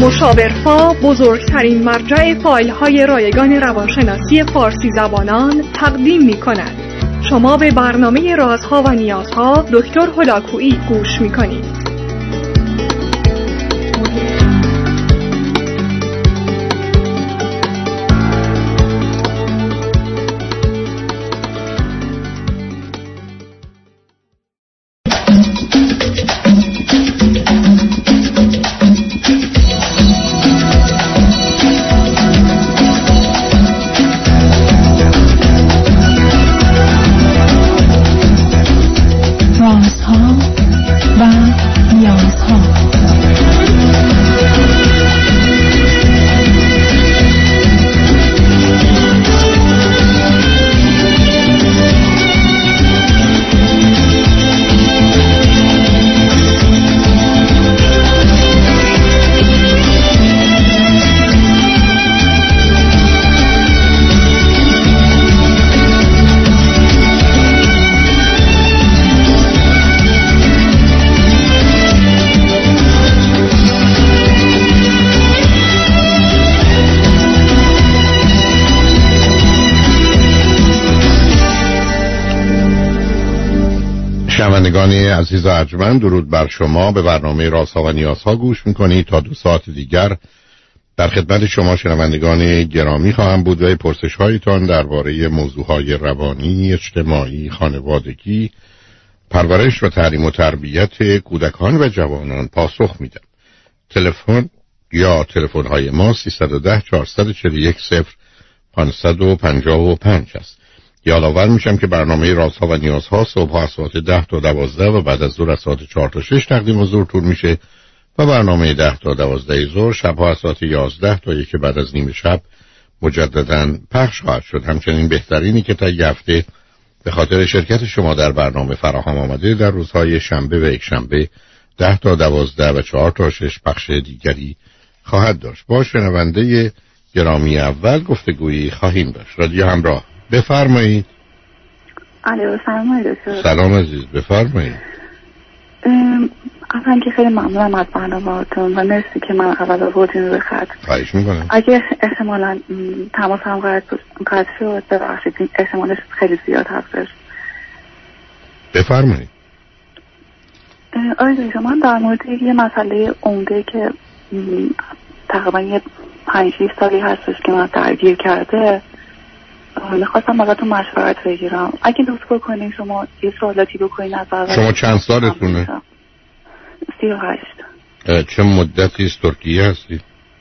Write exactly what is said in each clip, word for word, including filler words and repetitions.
مشاورفا بزرگترین مرجع فایل‌های رایگان روانشناسی فارسی زبانان تقدیم می‌کند. شما به برنامه رازها و نیازها دکتر هلاکویی گوش می‌کنید. شنوندگان عزیز و ارجمند، درود بر شما. به برنامه رازها و نیازها گوش میکنید. تا دو ساعت دیگر در خدمت شما شنوندگان گرامی خواهم بود و پرسش هایتان درباره موضوعهای روانی، اجتماعی، خانوادگی، پرورش و تعلیم و تربیت کودکان و جوانان پاسخ میدم. تلفن یا تلفن های ما سیصد و ده چهارصد و چهل و یک صفر پانصد و پنجاه و پنج است. یادآور میشم که برنامه رازها و نیازها صبح از ساعت ده تا دوازده و بعد از ظهر از ساعت چهار تا شش تقدیم حضور طول میشه و برنامه ده تا دوازده ظهر شبها از ساعت یازده تا یک بعد از نیم شب مجددا پخش خواهد شد. همچنین بهترینی که تا هفته به خاطر شرکت شما در برنامه فراهم آمده در روزهای شنبه و یک شنبه ده تا دوازده و چهار تا شش پخش دیگری خواهد داشت. با شنونده گرامی اول گفتگویی خواهیم داشت. رادیو همراه، بفرمایید. الو، سلام دکتر. سلام عزیز، بفرمایید. اولا که خیلی ممنونم از برنامه‌تون و مرسی که من اول آوردین رو خط. خواهش می‌کنم. اگه احتمالاً تماس هم قطع شد ببخشید، احتمالش خیلی زیاد هستش. بفرمایید. آره دکتر، من در مورد یه مسئله عمده که تقریبا یه پنج شش سالی هستش که من درگیر کرده میخواستم ازتون مشورت بگیرم. اگه لطف بکنین شما یه سوالاتی بکنین از اول. شما چند سالتونه؟ سی و هشت. چه مدتی از ترکیه هستی؟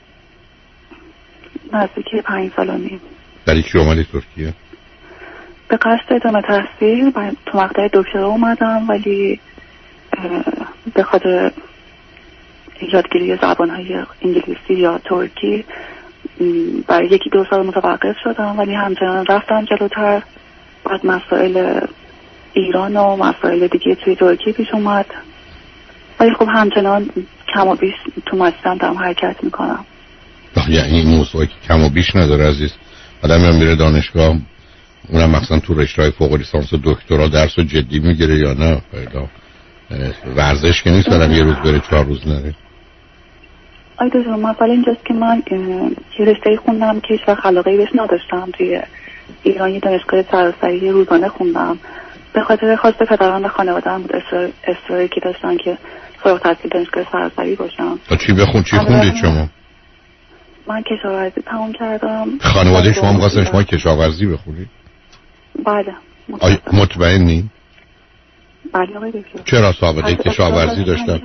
نزدیک پنج سال و نیم. در چی اومدی ترکیه؟ به قصد ادامه تحصیل تو مقطع دکترا اومدم، ولی به خاطر یادگیری زبانهای انگلیسی یا ترکی برای یکی دو سال متوقف شدم، ولی همچنان رفتم جلوتر. بعد مسائل ایران و مسائل دیگه توی ترکیه پیش اومد، ولی خب همچنان کم و بیش تو مسیرم دارم حرکت میکنم. یعنی این موضوعی که کم و بیش نداره عزیز. آدم هم میره دانشگاه، اونم مثلا تو رشته‌های فوق لیسانس و دکترا درس جدی میگیره یا نه؟ پیدا ورزش که نیست آدم یه روز بره چهار روز نره. آی دکتر، مثلا اینجاست که من یه رشته خوندم که هیچ وقت علاقه‌ای بهش نداشتم. توی ایران یه دانشگاه سراسری روزانه خوندم، به خاطر خواست پدران و خانواده‌ام بود اصراری که داشتن که فارغ التحصیل دانشگاه سراسری باشم. تا چی بخون چی خوندید شما؟ من کشاورزی تموم کردم. خانواده شما می‌خواستن شما کشاورزی بخونید؟ بله. آیا مطمئنی؟ بله آقای دکتر. چرا سابقه کشاورزی داشتن؟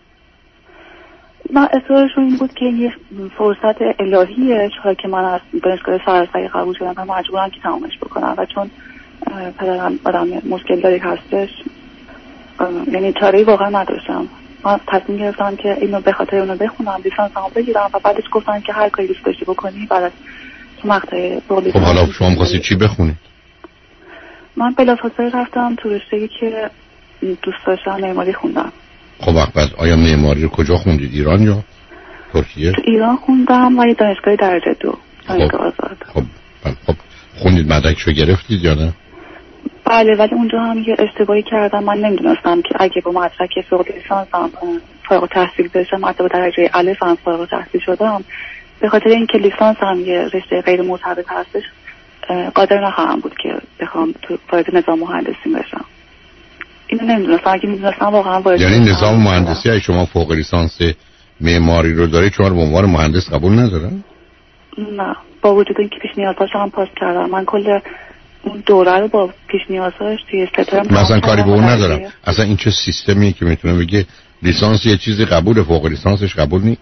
من اصرارشون این بود که یه فرصت الهیه، چرا که من از دانشگاه سراسری قبول شدم و مجبورم که تمامش بکنم و چون پدرم آدم مشکل داری هستش، یعنی چاره‌ای واقعا نداشتم. من تصمیم گرفتم که اینو به خاطر اونو بخونم، لیسانسمو بگیرم و بعدش گفتن که هر کاری دوست داشتی بکنی بعد از تو مقطع دو. خب حالا شما می‌خواستی چی بخونید؟ من بلافاصله رفتم تو رشته‌ای که دوست داشتم، معماری خوندم. خب وقت آیا معماری رو کجا خوندید؟ ایران یا ترکیه؟ تو ایران خوندم و یه دانشگاه درجه دو، دانشگاه آزاد. خب خب خوندید، مدرکشو گرفتید یا نه؟ بله، ولی اونجا هم یه اشتباهی کردم. من نمیدونستم که اگه با مدرک فوق لیسانسم فارغ التحصیل بشم، حتی با درجه الف هم فارغ التحصیل شدم، به خاطر اینکه لیسانس هم یه رشته غیر مرتبط هستش قادر نخواهم بود که بخوام تو وارد نظام مهندسی بشم. اینو نمیدونستم. اگه میدونستم واقعا وارد یعنی نظام مهندسی ای شما فوق لیسانس معماری رو داره، شما رو به عنوان مهندس قبول ندارن؟ نه، با وجود اینکه پیش نیازهاش هم پاس کردم. من کل اون دوره رو با پیش نیازهاش توی سترم مثلا کاری به اون ندارم. اصلا این چه سیستمیه که میتونه بگه لیسانس یه چیزی قبول، فوق لیسانسش قبول نیست؟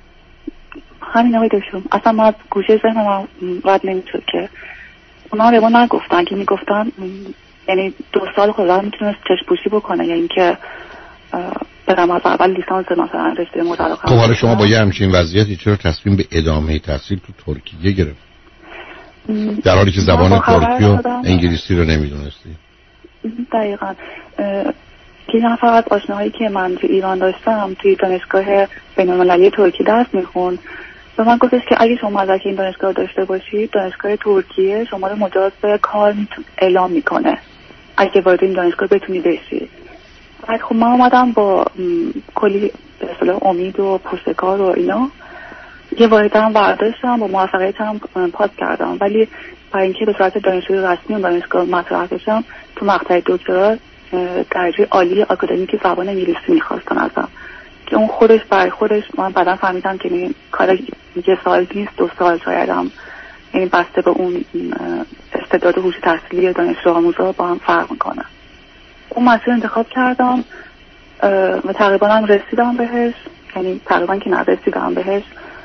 همین آقای دکتر، اصلا من از گوشه ذهنم رد نمیشد که اونا به ما نگفتن. که میگفتن یعنی دو سال خودم میتونست چشم پوشی بکنه، یعنی که برم از اول لیسانس مثلا رشته مدرک. خب حالا شما با یه همچین وضعیتی چرا تصمیم به ادامه تحصیل تو ترکیه گرفت؟ در حالی که زبان ترکی و انگلیسی رو نمیدونستی؟ دقیقاً. که نفر از آشناهایی که من تو ایران داشتم توی دانشگاه بین‌المللی ترکی درس میخوند و من گفتش که اگه شما مدرک این دانشگاه داشته باشید، دانشگاه ترکیه شما رو مجاز به کار اعلام میکنه اگه وارد این دانشگاه بتونی بشی. بعد خب من اومدم با کلی به اصطلاح امید و پشتکار و اینا یه واحدم برداشتم، با موفقیت هم پاس کردم. ولی برای اینکه به صورت دانشجوی رسمی اون دانشگاه مطرح بشم، تو مقطع دکترا درجه عالی آکادمیک زبان انگلیسی میخواستن ازم که اون خودش برای خودش من بعدا فهمیدم که این کار یه سال نیست، دو سال شاید هم، یعنی بسته به اون استعداد هوش تحصیلی دانشجو آموزا با هم فرق میکنه. اون مسیر انتخاب کردم و تقریبا هم رسیدم بهش، یعنی تقریبا که نرسیدم بهش.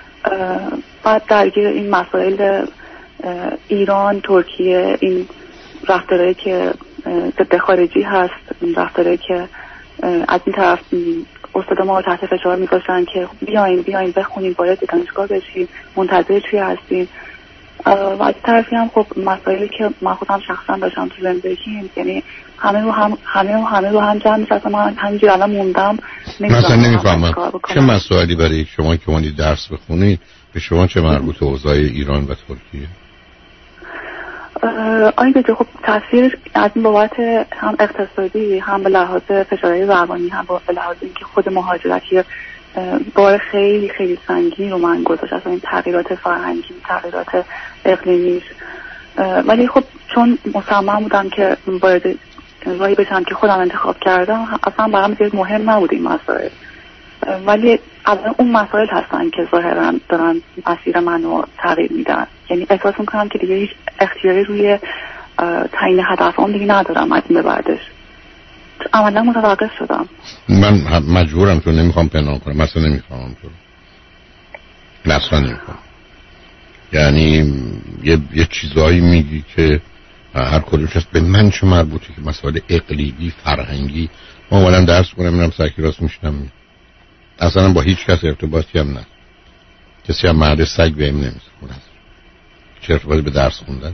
بعد درگیر این مسائل ایران، ترکیه، این رفتارهایی که ضد خارجی هست، این رفتارهایی که از این طرف استاد ما رو تحت فشار میذاشتن که بیاین بیاین بخونین، باید دانشگاه بشین، منتظر چی هستین. و از طرفی هم خب مسائلی که من خودم شخصا داشتم تو زندگیم، یعنی همه رو هم همه رو همه رو هم جمع می‌شد. من همینجوری الان موندم. مثلا نمی‌فهمم چه مسائلی برای شما که اونی درس بخونید به شما چه مربوط اوضاع ایران و ترکیه؟ آیا دیگه خب تاثیر از این بابت هم اقتصادی، هم به لحاظ فشارهای روانی، هم به لحاظ اینکه خود مهاجرتی بار خیلی خیلی سنگینی رو من گذاشت، اصلا این تغییرات فرهنگی، تغییرات اقلیمیش. ولی خب چون مصمم بودم که باید راهی بشم که خودم انتخاب کردم، اصلا برام زیاد مهم نبود این مسائل. ولی الان اون مسائل هستن که ظاهرا دارن مسیر منو تغییر میدن. یعنی احساس میکنم که دیگه هیچ اختیاری روی تعیین هدفم دیگه ندارم از این به بعدش. عملا متوقف شدم. من مجبورم، تو نمیخوام پنهان کنم، مثلا نمیخوام تو مثلا نمیخوام، یعنی یه, یه چیزایی میگی که هر کدومش هست به من چه مربوطه که مسائل اقلیمی فرهنگی. ما اومدم درس کنم میرم سرکی راست میشنم، اصلا با هیچ کس ارتباطی هم نه، کسی هم مرد سگ بهم نمیزه، چه ارتباطی به درس خوندن؟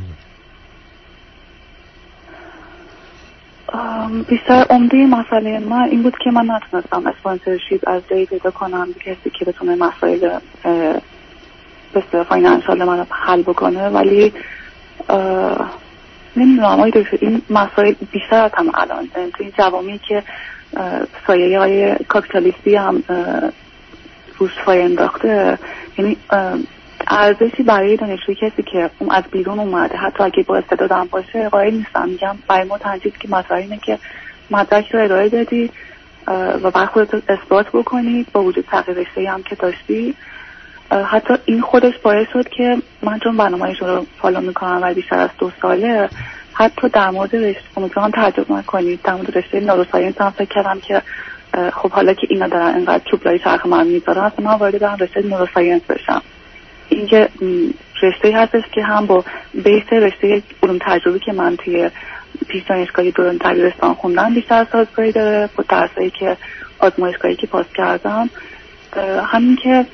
بیشتر عمده مسئله من این بود که من نتونستم اسپانسرشیپ از جایی پیدا کنم کسی که بتونه مسائل بسیار فاینانشال من رو حل بکنه. ولی نمیدونم آقای دکتر، این مسائل بیشتر از هم الان تو این جوامی که سایه های کاپیتالیستی هم روش سایه انداخته، یعنی ارزشی برای دانشجوی کسی که اون از بیرون اومده حتی اگه با استعداد هم باشه قائل نیستم. میگم برای ما تنجید که مطرح اینه که مدرک رو ارائه دادی و بعد خودت اثبات بکنی با وجود تغییر رشته‌ای هم که داشتی. حتی این خودش باعث شد که من چون برنامه‌اش رو فالو میکنم و بیشتر از دو ساله، حتی در مورد رشته امیدوارم تعجب نکنید، در مورد رشته نوروساینس هم فکر کردم که خب حالا که اینا دارن اینقدر چوبلای چرخ من میذارن اصلا من وارد برم رشته نوروساینس بشم. این که رشته هستش که هم با بیس رشته علوم تجربی که من توی پیش دانشگاهی دوران دبیرستان خوندم بیشتر سازگاری داره با درسایی که آزمایشگاهی که پاس کردم. همین که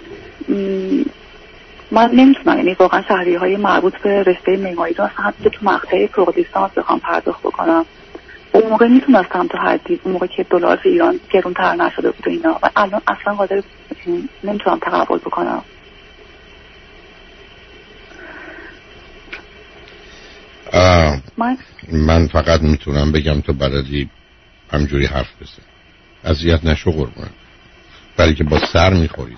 من نمیتونم، یعنی واقعا شهریه‌های مربوط به رشته معماری رو اصلا حتی تو مقطع فوق لیسانس بخوام پرداخت بکنم. اون موقع میتونستم تا حدی، اون موقع که دلار ایران گرونتر نشده بود و اینا، و الان اصلا قادر نمیتونم تقبل بکنم. من من فقط میتونم بگم تو بلدی همجوری حرف بزن، اذیت نشو قربان، برای که با سر میخوری.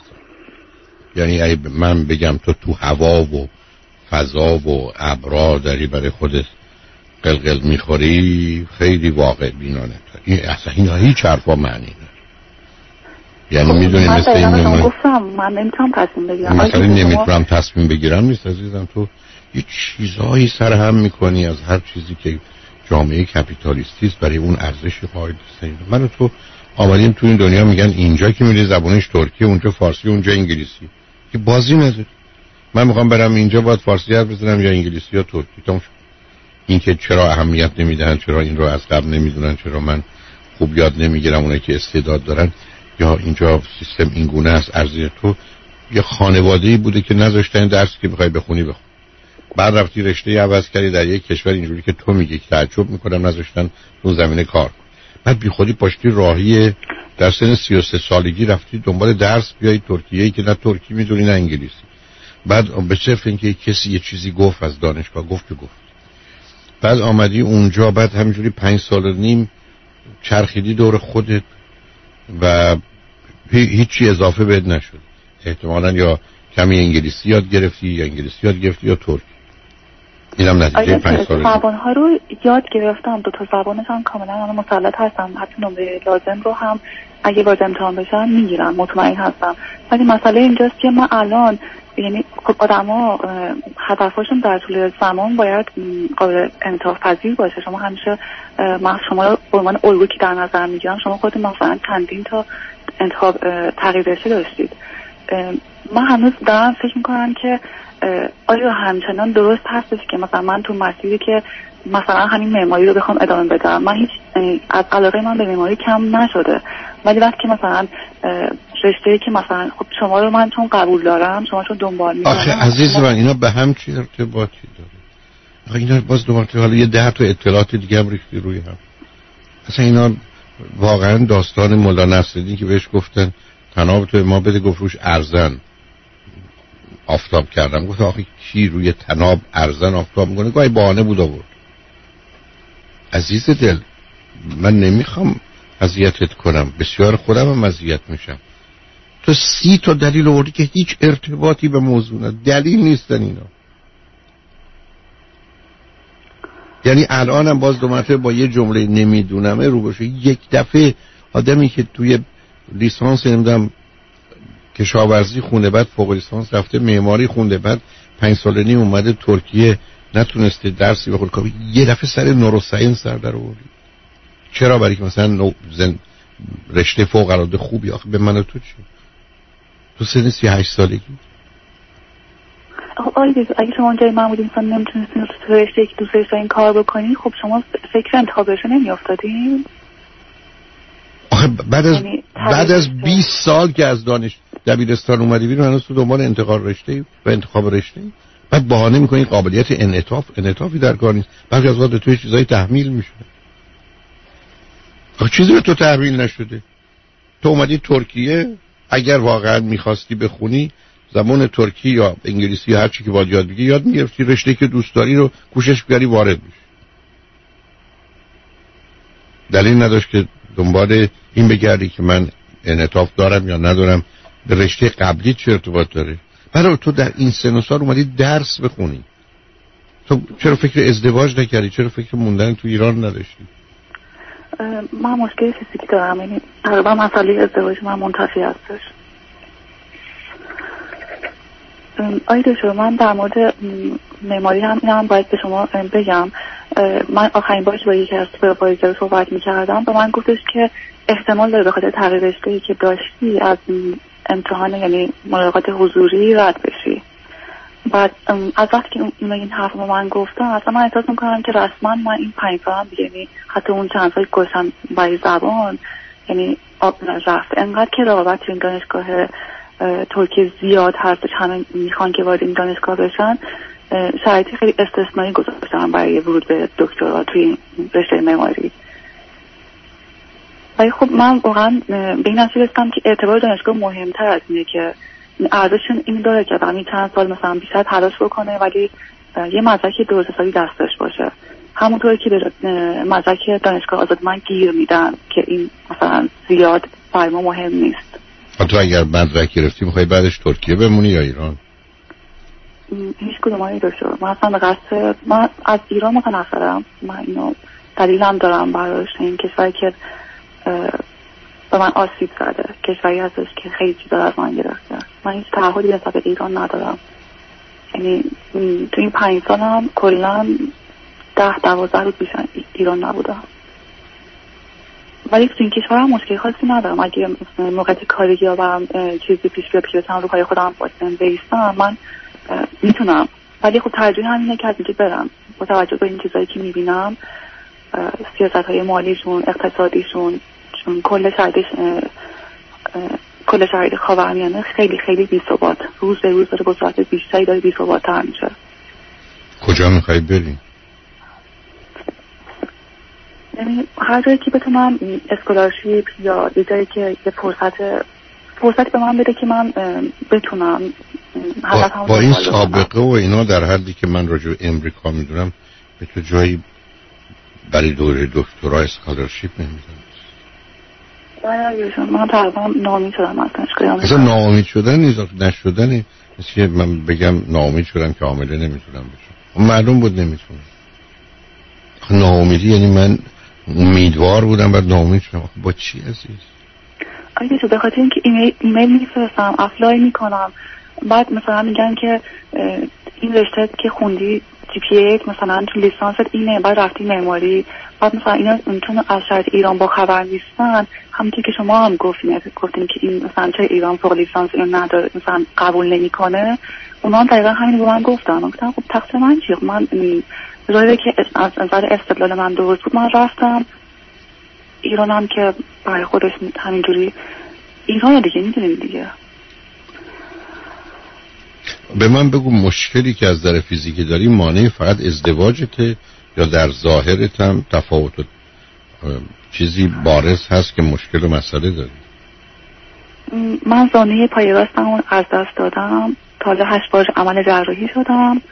یعنی اگه من بگم تو تو هوا و فضا و ابرا داری برای خودت قلقل میخوری، خیلی واقع بینانه. این اصلا اینا هیچ حرفا معنی نداره. یعنی میدونی مثل این من گفتم من نمیتونم تصمیم بگیرم، مثلا نمیتونم تصمیم بگیرم نیست عزیزم. تو یه چیزایی سر هم میکنی از هر چیزی که جامعه کپیتالیستی است برای اون ارزش قائل نیست. من و تو آمدیم تو این دنیا، میگن اینجا که میری زبانش ترکی، اونجا فارسی، اونجا انگلیسی، که بازی نداره. من میخوام برم اینجا باید فارسی حرف بزنم یا انگلیسی یا ترکی. تمام شد. این که چرا اهمیت نمیدن، چرا این رو از قبل نمیدونن، چرا من خوب یاد نمیگیرم اونایی که استعداد دارن، یا اینجا سیستم این گونه است. ارزش تو یه خانواده‌ای بوده که نذاشتن درسی که میخوای بخونی بخون، بعد رفتی رشته عوض کردی در یک کشور اینجوری که تو میگی، تعجب میکنم نذاشتن تو زمینه کار کن. بعد بی خودی پاشتی راهی در سن سی و سه سالگی رفتی دنبال درس بیای ترکیه‌ای که نه ترکی میدونی نه انگلیسی. بعد به صرف اینکه کسی یه چیزی گفت از دانشگاه گفت که گفت، بعد آمدی اونجا، بعد همینجوری پنج سال و نیم چرخیدی دور خودت و هیچی اضافه بهت نشد. احتمالاً یا کمی انگلیسی یاد گرفتی یا انگلیسی یاد گرفتی یا ترکی. اینم نتیجه پنج سال. زبان‌ها رو یاد گرفتم، دو تا زبانش هم کاملا من مسلط هستم، حتی نمره لازم رو هم اگه وارد امتحان بشم میگیرم، مطمئن هستم. ولی مسئله اینجاست که من الان، یعنی خب آدما هدفشون در طول زمان باید قابل انعطاف پذیر باشه. شما همیشه، من شما رو به عنوان الگویی که در نظر میگیرم، شما خودت مثلا چندین تا انتخاب تغییر رشته داشتید. من هنوز دارم فکر میکنم که آیا همچنان درست هستش که مثلا من تو مسیری که مثلا همین معماری رو بخوام ادامه بدم، من هیچ از علاقه من به معماری کم نشده، ولی وقتی که مثلا رشته‌ای که مثلا خب شما رو من چون قبول دارم، شما چون دنبال می‌کنم، آخه عزیز من اینا به هم چی ارتباطی داره؟ آخه اینا باز دوباره حالا یه ده تا اطلاعات دیگه هم ریختی روی هم. اصلا اینا واقعا داستان مولا نصرالدین که بهش گفتن تناب تو ما بده، گفت روش ارزن آفتاب کردم. گفت آخه کی روی تناب ارزن آفتاب میکنه؟ گاهی بهانه بود آورد. عزیز دل، من نمیخوام اذیتت کنم، بسیار خودم هم اذیت میشم. تو سی تا دلیل آوردی که هیچ ارتباطی به موضوع نداره، دلیل نیستن اینا. یعنی الانم باز دو مرتبه با یه جمله نمیدونمه رو بشه. یک دفعه آدمی که توی لیسانس نمیدونم کشاورزی خونده، بعد فوق لیسانس رفته معماری خونده، بعد پنج سال نیم اومده ترکیه نتونسته درسی بخونه، کاری یه دفعه سر نوروساینس سر در آوردی. چرا؟ برای که مثلا نو زن رشته فوق العاده خوبی. آخه به من و تو چی؟ تو سن سی و هشت سالگی. خب آقای دکتر، اگه شما جای من بودین مثلا نمیتونستین تو رشته که دوست داشتین کار بکنین، خب شما فکر انتخابش نمیافتادین؟ آخه بعد از بعد از بیست سال که از دانش دبیرستان اومدی بیرون، هنوز تو دنبال انتخاب رشته و انتخاب رشته، بعد بهانه میکنی قابلیت انعطاف انعطافی در کار نیست. بعضی از وقت توی چیزای تحمیل میشه. آخه چیزی به تو تحمیل نشده. تو اومدی ترکیه، اگر واقعا میخواستی بخونی زبان ترکی یا انگلیسی یا هر چی که باید یاد بگیری یاد میگرفتی، رشته که دوست داری رو کوشش بگیری وارد بشی. دلیل نداشت که دنبال این بگردی که من انعطاف دارم یا ندارم، به رشته قبلی چه ارتباط داره؟ برای تو در این سن و سال اومدی درس بخونی، تو چرا فکر ازدواج نکردی؟ چرا فکر موندن تو ایران نداشتی؟ من مشکل فیزیکی دارم، یعنی تقریبا مسئله ازدواج من منتفی هستش. آی دکتر، من در مورد معماری هم اینم باید به شما بگم. من آخرین بار که با یکی از سوپروایزر صحبت می‌کردم به من گفتش که احتمال داره به خاطر تغییر رشته‌ای که داشتی از امتحان، یعنی ملاقات حضوری، رد بشی. بعد از وقتی که اون این حرف رو من گفتم، اصلا من احساس می‌کنم که رسما من این پنج سالم دیگه، یعنی حتی اون چند سالی گذشتم برای زبان، یعنی آب رفت. انقدر که رقابت این دانشگاه ترکیه زیاد هستش، همه میخوان که وارد این دانشگاه بشن، شرایطی خیلی استثنایی گذاشتن برای ورود به دکترا توی رشته معماری. ولی خب من واقعا به این نتیجه رسیدم که اعتبار دانشگاه مهمتر از اینه، که ارزشش این داره که همین چند سال مثلا بیشتر تلاش بکنه ولی یه مدرک دو سه سالی دستش باشه. همونطوری که به مدرک دانشگاه آزاد من گیر میدن که این مثلا زیاد برای ما مهم نیست. تو اگر مدرک گرفتی میخوای بعدش ترکیه بمونی یا ایران؟ هیچ کدوم هایی داشته. من اصلا قصد من از ایران متنفرم. من اینو دلیلم دارم براش. این کشوری که به من آسیب زده، کشوری هستش که خیلی چیزا از من گرفته. من هیچ تعهدی نسبت به ایران ندارم. یعنی تو این پنج سالم کلا ده دوازده روز بیش ایران نبودم. ولی تو این کشور هم مشکل خاصی ندارم. اگه موقعیت کاری یا برام چیزی پیش بیاد که بتونم رو پای خودم بایستم، من میتونم. ولی خب ترجیح همینه که از اینجا برم. با توجه به این چیزایی که میبینم، سیاست‌های مالیشون، اقتصادیشون، چون کل شرایط کل شرایط خاورمیانه خیلی خیلی بی‌ثبات، روز به روز داره با سرعت بیشتری داره بی‌ثبات‌تر میشه. کجا میخوای بریم؟ یعنی هر جایی که بتونم اسکولارشیپ یا یه جایی که یه فرصت فرصت به من بده که من بتونم با, با این سابقه و اینا در حدی که من راجع به امریکا میدونم به تو جایی برای دوره دکترا اسکولارشیپ نمیدونم. من تقریبا ناامید شدم از دانشگاه. اصلا ناامید شدن نیست، نشدنه. مثل من بگم ناامید شدم که عامله نمیتونم بشم. معلوم بود نمیتونم. ناامیدی یعنی من امیدوار بودم بعد ناامید شدم. با چی عزیز؟ آره تو به خاطر اینکه ایمیل ایمیل میفرستم، اپلای میکنم، بعد مثلا میگن که این رشته که خوندی جی پی ای مثلا تو لیسانست اینه، بعد رفتی معماری، بعد مثلا اینا چون از شرط ایران با خبر نیستن، همونطور که شما هم گفتین گفتین که این مثلا چه ایران فوق لیسانس اینو نداره مثلا قبول نمیکنه، اونا هم دقیقاً همین رو من گفتن. گفتم خب تقصیر من چیه؟ من جایی که از نظر استدلال من درست بود من رفتم. ایران هم که برای خودش همینجوری ایران دیگه میدونیم دیگه. به من بگو مشکلی که از نظر فیزیکی داری مانع فقط ازدواجته یا در ظاهرت هم تفاوت چیزی بارز هست که مشکل و مسئله داری؟ من زانوی پای راستم از دست دادم، تا حالا هشت بار عمل جراحی شدم.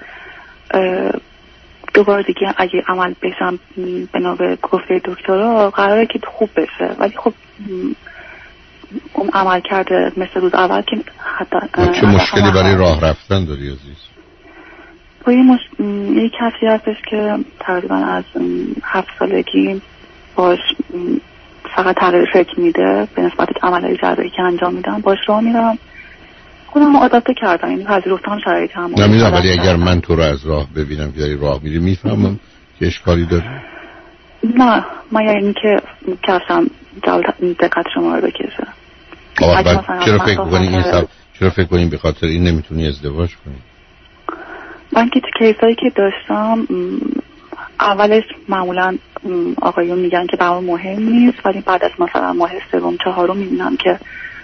دوباره دیگه اگه عمل بشم بنا به گفته دکترها قراره که خوب بشه، ولی خب اون عمل کرده مثل روز اول که حتی چه مشکلی برای راه رفتن داری عزیز؟ با یه, مش... یه کسی هستش که تقریبا از هفت سالگی باش فقط تغییر شکل میده به نسبت عملهای جراحی که انجام میدم، باش راه میرم، خودم آداپته کردم، یعنی پذیرفتم شرایط هم. نمیدونم ولی اگر من تو رو از راه ببینم که داری راه میری میفهمم که اشکالی داری؟ نه من یعنی که کفشم دقت شما رو بکشه. چرا فکر کنی این سب... چرا فکر کنی به خاطر این نمیتونی ازدواج کنی؟ من که تو کیسایی که داشتم اولش معمولا آقایون میگن که برام مهم نیست، ولی بعد از مثلا ماه سوم چهارم میبینم که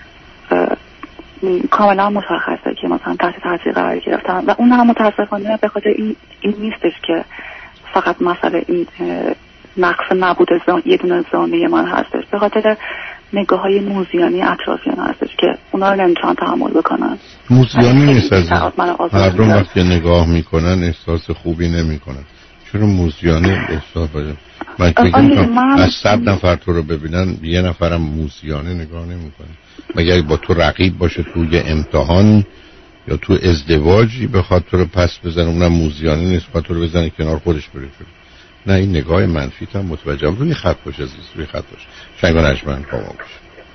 کاملا مشخصه که مثلا تحت تاثیر قرار گرفتم و اون هم متاسفانه به خاطر این, این نیستش که فقط مسئله این نقص نبود زان... یه دونه زانوی من هستش، به خاطر نگاه های موزیانی اطرافیان هستش که اونا رو نمیتونن تحمل بکنن. موزیانی نیست از مردم وقتی نگاه میکنن احساس خوبی نمیکنن. چرا موزیانی احساس باید من فکر من... از صد نفر تو رو ببینن یه نفرم موزیانی نگاه نمیکنه، مگر با تو رقیب باشه توی امتحان یا تو ازدواجی بخواد تو رو پس بزنه، اونم موزیانی نیست بخواد تو رو بزنه کنار خودش بره. نه این نگاه منفی هم متوجهم. روی خط باش عزیز، روی خط باش. شنگ و نجمن با ما باش.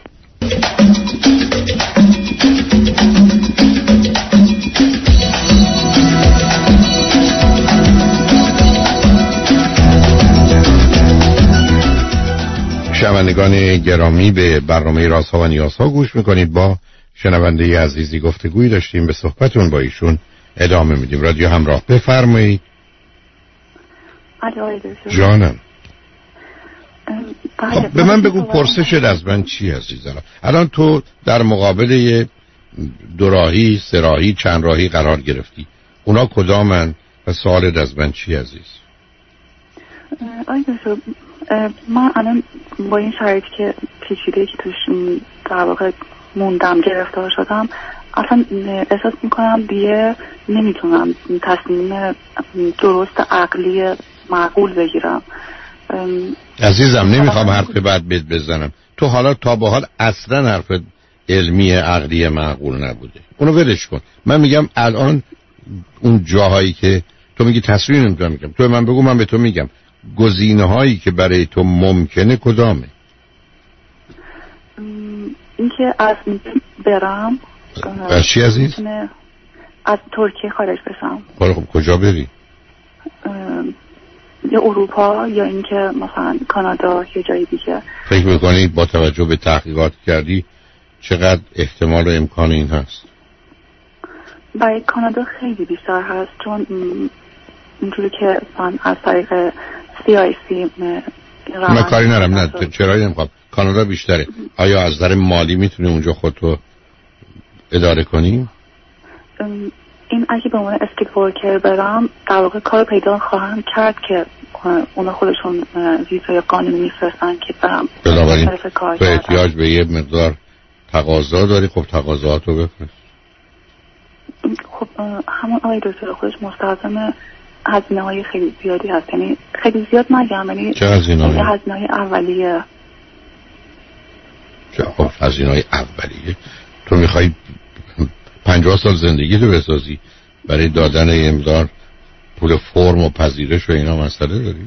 شنوندگان گرامی به برنامه رازها و نیازها گوش میکنید. با شنونده عزیزی گفتگویی داشتیم، به صحبتون با ایشون ادامه میدیم. رادیو همراه، بفرمایید. جانم خب به من بگو پرسشت از من چی عزیزم؟ الان تو در مقابل یه دوراهی، سراهی، چند راهی قرار گرفتی، اونا کدامن و سوالت از من چی عزیز؟ آیدو من الان با این شرایطی که پیچیده که توش در واقع موندم، گرفتار شدم، اصلا احساس میکنم دیگه نمیتونم تصمیم درست عقلی معقول بگیرم. عزیزم نمیخوام حرف بعد بهت بزنم. تو حالا تا به حال اصلا حرف علمی عقلی معقول نبوده، اونو ولش کن. من میگم الان اون جاهایی که تو میگی تصویر نمیتونم میگم، تو من بگو من به تو میگم گزینه هایی که برای تو ممکنه کدامه؟ اینکه از برم. از چی عزیز؟ از ترکیه خارج بشم. خب کجا بری؟ یا اروپا یا اینکه مثلا کانادا یا جای دیگه. فکر میکنید با توجه به تحقیقات کردی چقدر احتمال و امکان این هست؟ برای کانادا خیلی بیشتر هست، چون اینجوری که من از طریق سی آی سی من کاری نرم. نه چرا نمیخوام. کانادا بیشتره. آیا از نظر مالی میتونی اونجا خودتو اداره کنی؟ این اگه به عنوان اسکیل ورکر برم در واقع کار پیدا خواهم کرد که اونا خودشون ویزای قانونی میفرستن که برم. بنابراین تو احتیاج به یه مقدار تقاضا داری. خب تقاضااتو بفرست. خب همون آقای دکتر خودش مستلزم هزینه های خیلی زیادی هست، یعنی خیلی زیاد نگم، یعنی چه هزینه های؟ هزینه های اولیه. چه خب هزینه های اولیه؟ تو میخوای پنجاه سال زندگی تو بسازی برای دادن یه مقدار پول فرم و پذیرش و اینا مسئله داری؟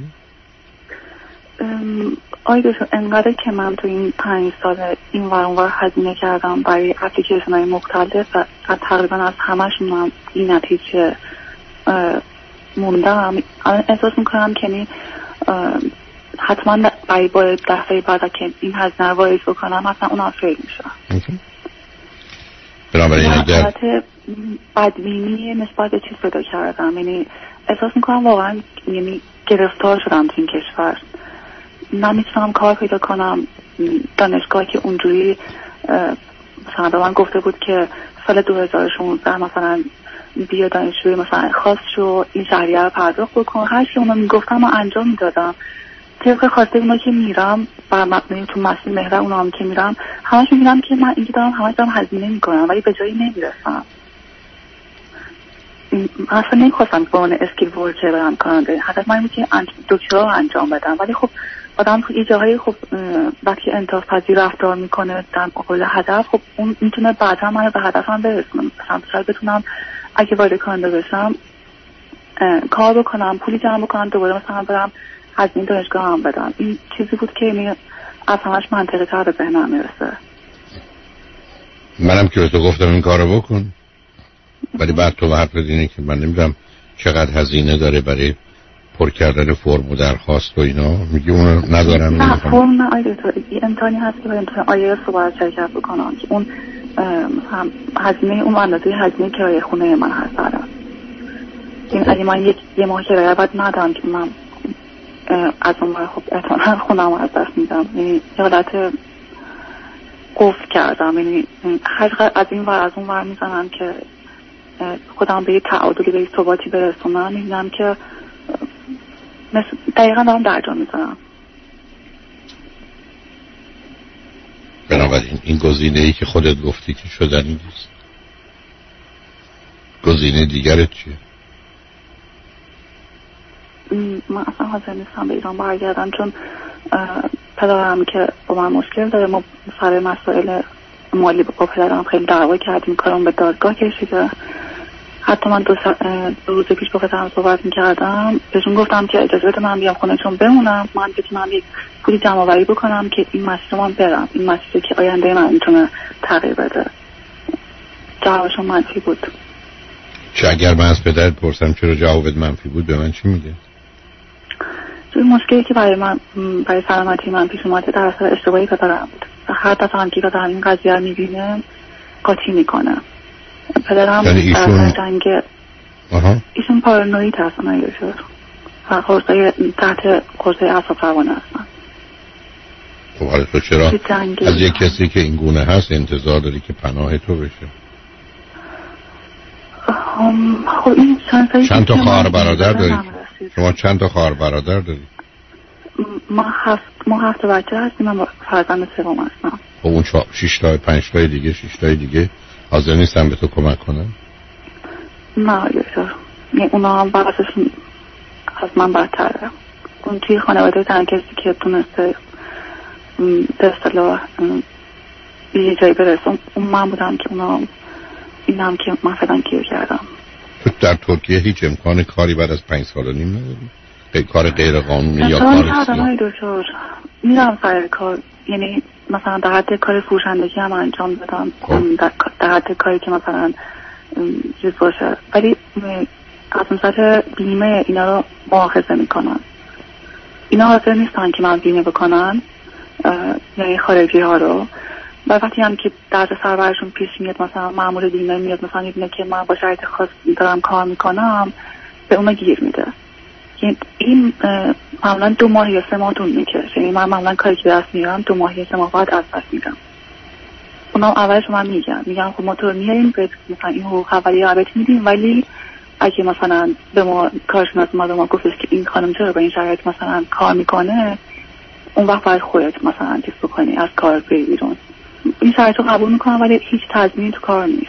آی دکتر انقدر که من تو این پنج سال این ور اون ور هزینه کردم برای اپلیکیشن های مختلف و تقریبا از همشون من این نتیجه موندم. الان احساس میکنم که حتما برای باید دفعه بعد که این هزینه رو واریز بکنم حتما اونها فیل میشه. بنابراین اگر بدبینی نسبت به چیز پیدا کردم، یعنی احساس میکنم واقعا یعنی گرفتار شدم تو این کشور. نمیتونم کار پیدا کنم. دانشگاه که اونجوری مثلا به من گفته بود که سال دو هزار و شانزده مثلا بیا دانشجوی مثلا خاص شو این شهریه رو پرداخت بکن، هر چی اونا میگفتم من انجام میدادم طبق خواسته اونا که میرم بر مبنای تو مسیر مهره اونا هم که میرم همش میبینم که من اینجا دارم همش دارم هزینه میکنم ولی به جایی نمیرسم. اصلا نمیخواستم با اون اسکیل ورکر برم کانادا، هدف من بود که دکترا رو انجام بدم، ولی خب آدم تو یه جاهایی خب وقتی انعطاف پذیر رفتار میکنه در مقابل هدف، خب اون میتونه بعدا منو به هدفم برسونه. مثلا شاید بتونم اگه وارد کانادا بشم کار بکنم، پولی جمع بکنم، دوباره مثلا برم هزینه دانشگاه هم بدم. این چیزی بود که یعنی از همش منطقی تر به ذهنم میرسه. منم که به تو گفتم این کارو بکن، ولی بعد تو حرف بدینی که من نمیدونم چقدر هزینه داره برای پر کردن فرم و درخواست و اینا، میگی اونو ندارم. نه فرم نه آیده تو این امتحانی هست که باید امتحان آیه رو باید شرکت بکنم که اون مثلا هزینه اون اندازه هزینه کرایه خونه من هست الان. این اگه من یک یه ماه کرایه بعد ندارم که من از اون ماه خب احتمالاً خونم از دست میدم، یعنی یه حالت قفل کردم، یعنی هر از این ور از اون ور میزنم که خودم به یه تعادلی به یه ثباتی برسونم. میبینم که دقیقا دارم درجا میزنم. بنابراین این گزینه ای که خودت گفتی که شدنی نیست، گزینه دیگرت چیه؟ من اصلا حاضر نیستم به ایران برگردم، چون پدرم که با من مشکل داره، ما سر مسائل مالی با پدرم خیلی دعوا کردیم، کارم به دادگاه کشیده. حتی من دو, دو روز پیش با پدرم صحبت میکردم، بهشون گفتم که اجازه بده من بیام خونه چون بمونم، من بتونم یک پولی جمع آوری بکنم که این مسیر من برم، این مسیری که آینده من میتونه تغییر بده. جوابشون منفی بود. چه اگر من از پدرت پرسم چرا جوابت منفی بود به من چی میگه؟ چون مشکلی که برای من برای سلامتی من پیش اومده در اثر اشتباهی پدرم بود و هر دفعه هم که پدرم این قضیه رو میبینه قاطی میکنه. پدرم یعنی ایشون جنگ ایشون پارانوید هستن ایشون و قرصای تحت قرصای اعصاب روانی هستن. خب حالا تو چرا از یک کسی که این گونه هست انتظار داری که پناه تو بشه؟ خب این چند تا خواهر برادر داری؟ شما چند تا خواهر برادر داری؟ ما هفت ما هفت بچه هستیم، من فرزند سوم هستم. خب اون شش تا پنج تا دیگه شش تا دیگه حاضر نیستن به تو کمک کنن؟ نه یکتر، یعنی اونا هم بعضشون از من بدتره. اون توی خانواده تنها کسی که تونسته به اصطلاح یه جایی برسه اون من بودم که اونا این هم که من فعلا گیر کردم. تو در ترکیه هیچ امکان کاری بعد از پنج سال و نیم نداری؟ کار غیر قانونی یا کار سیاه؟ دکتر میرم سر کار، یعنی مثلا در حد کار فروشندگی هم انجام دادم، در حد کاری که مثلا چیز باشه، ولی از نظر بیمه اینا رو مؤاخذه میکنن. اینا حاضر نیستن که من بیمه بکنن، یعنی خارجی ها رو. و وقتی هم که درد سر برشون پیش میاد، مثلا مأمور بیمه میاد مثلا میبینه که من با شرایط خاص دارم کار میکنم، به اونا گیر میده. این معمولا دو ماه یا سه ماه طول میکشه، یعنی من معمولا کاری که دست میارم دو ماه یا سه ماه بعد از دست میدم. اونا اولش من میگم میگم خب ما تو رو میاریم مثلا این حقوق اولیه رو میدیم، ولی اگه مثلا به ما کارشناس ما به ما گفتش که این خانم چرا با این شرایط مثلا کار میکنه، اون وقت باید خودت مثلا چیز بکنی، از کار بری بیرون. این شرایط رو قبول میکنم ولی هیچ تضمینی تو کار نیست.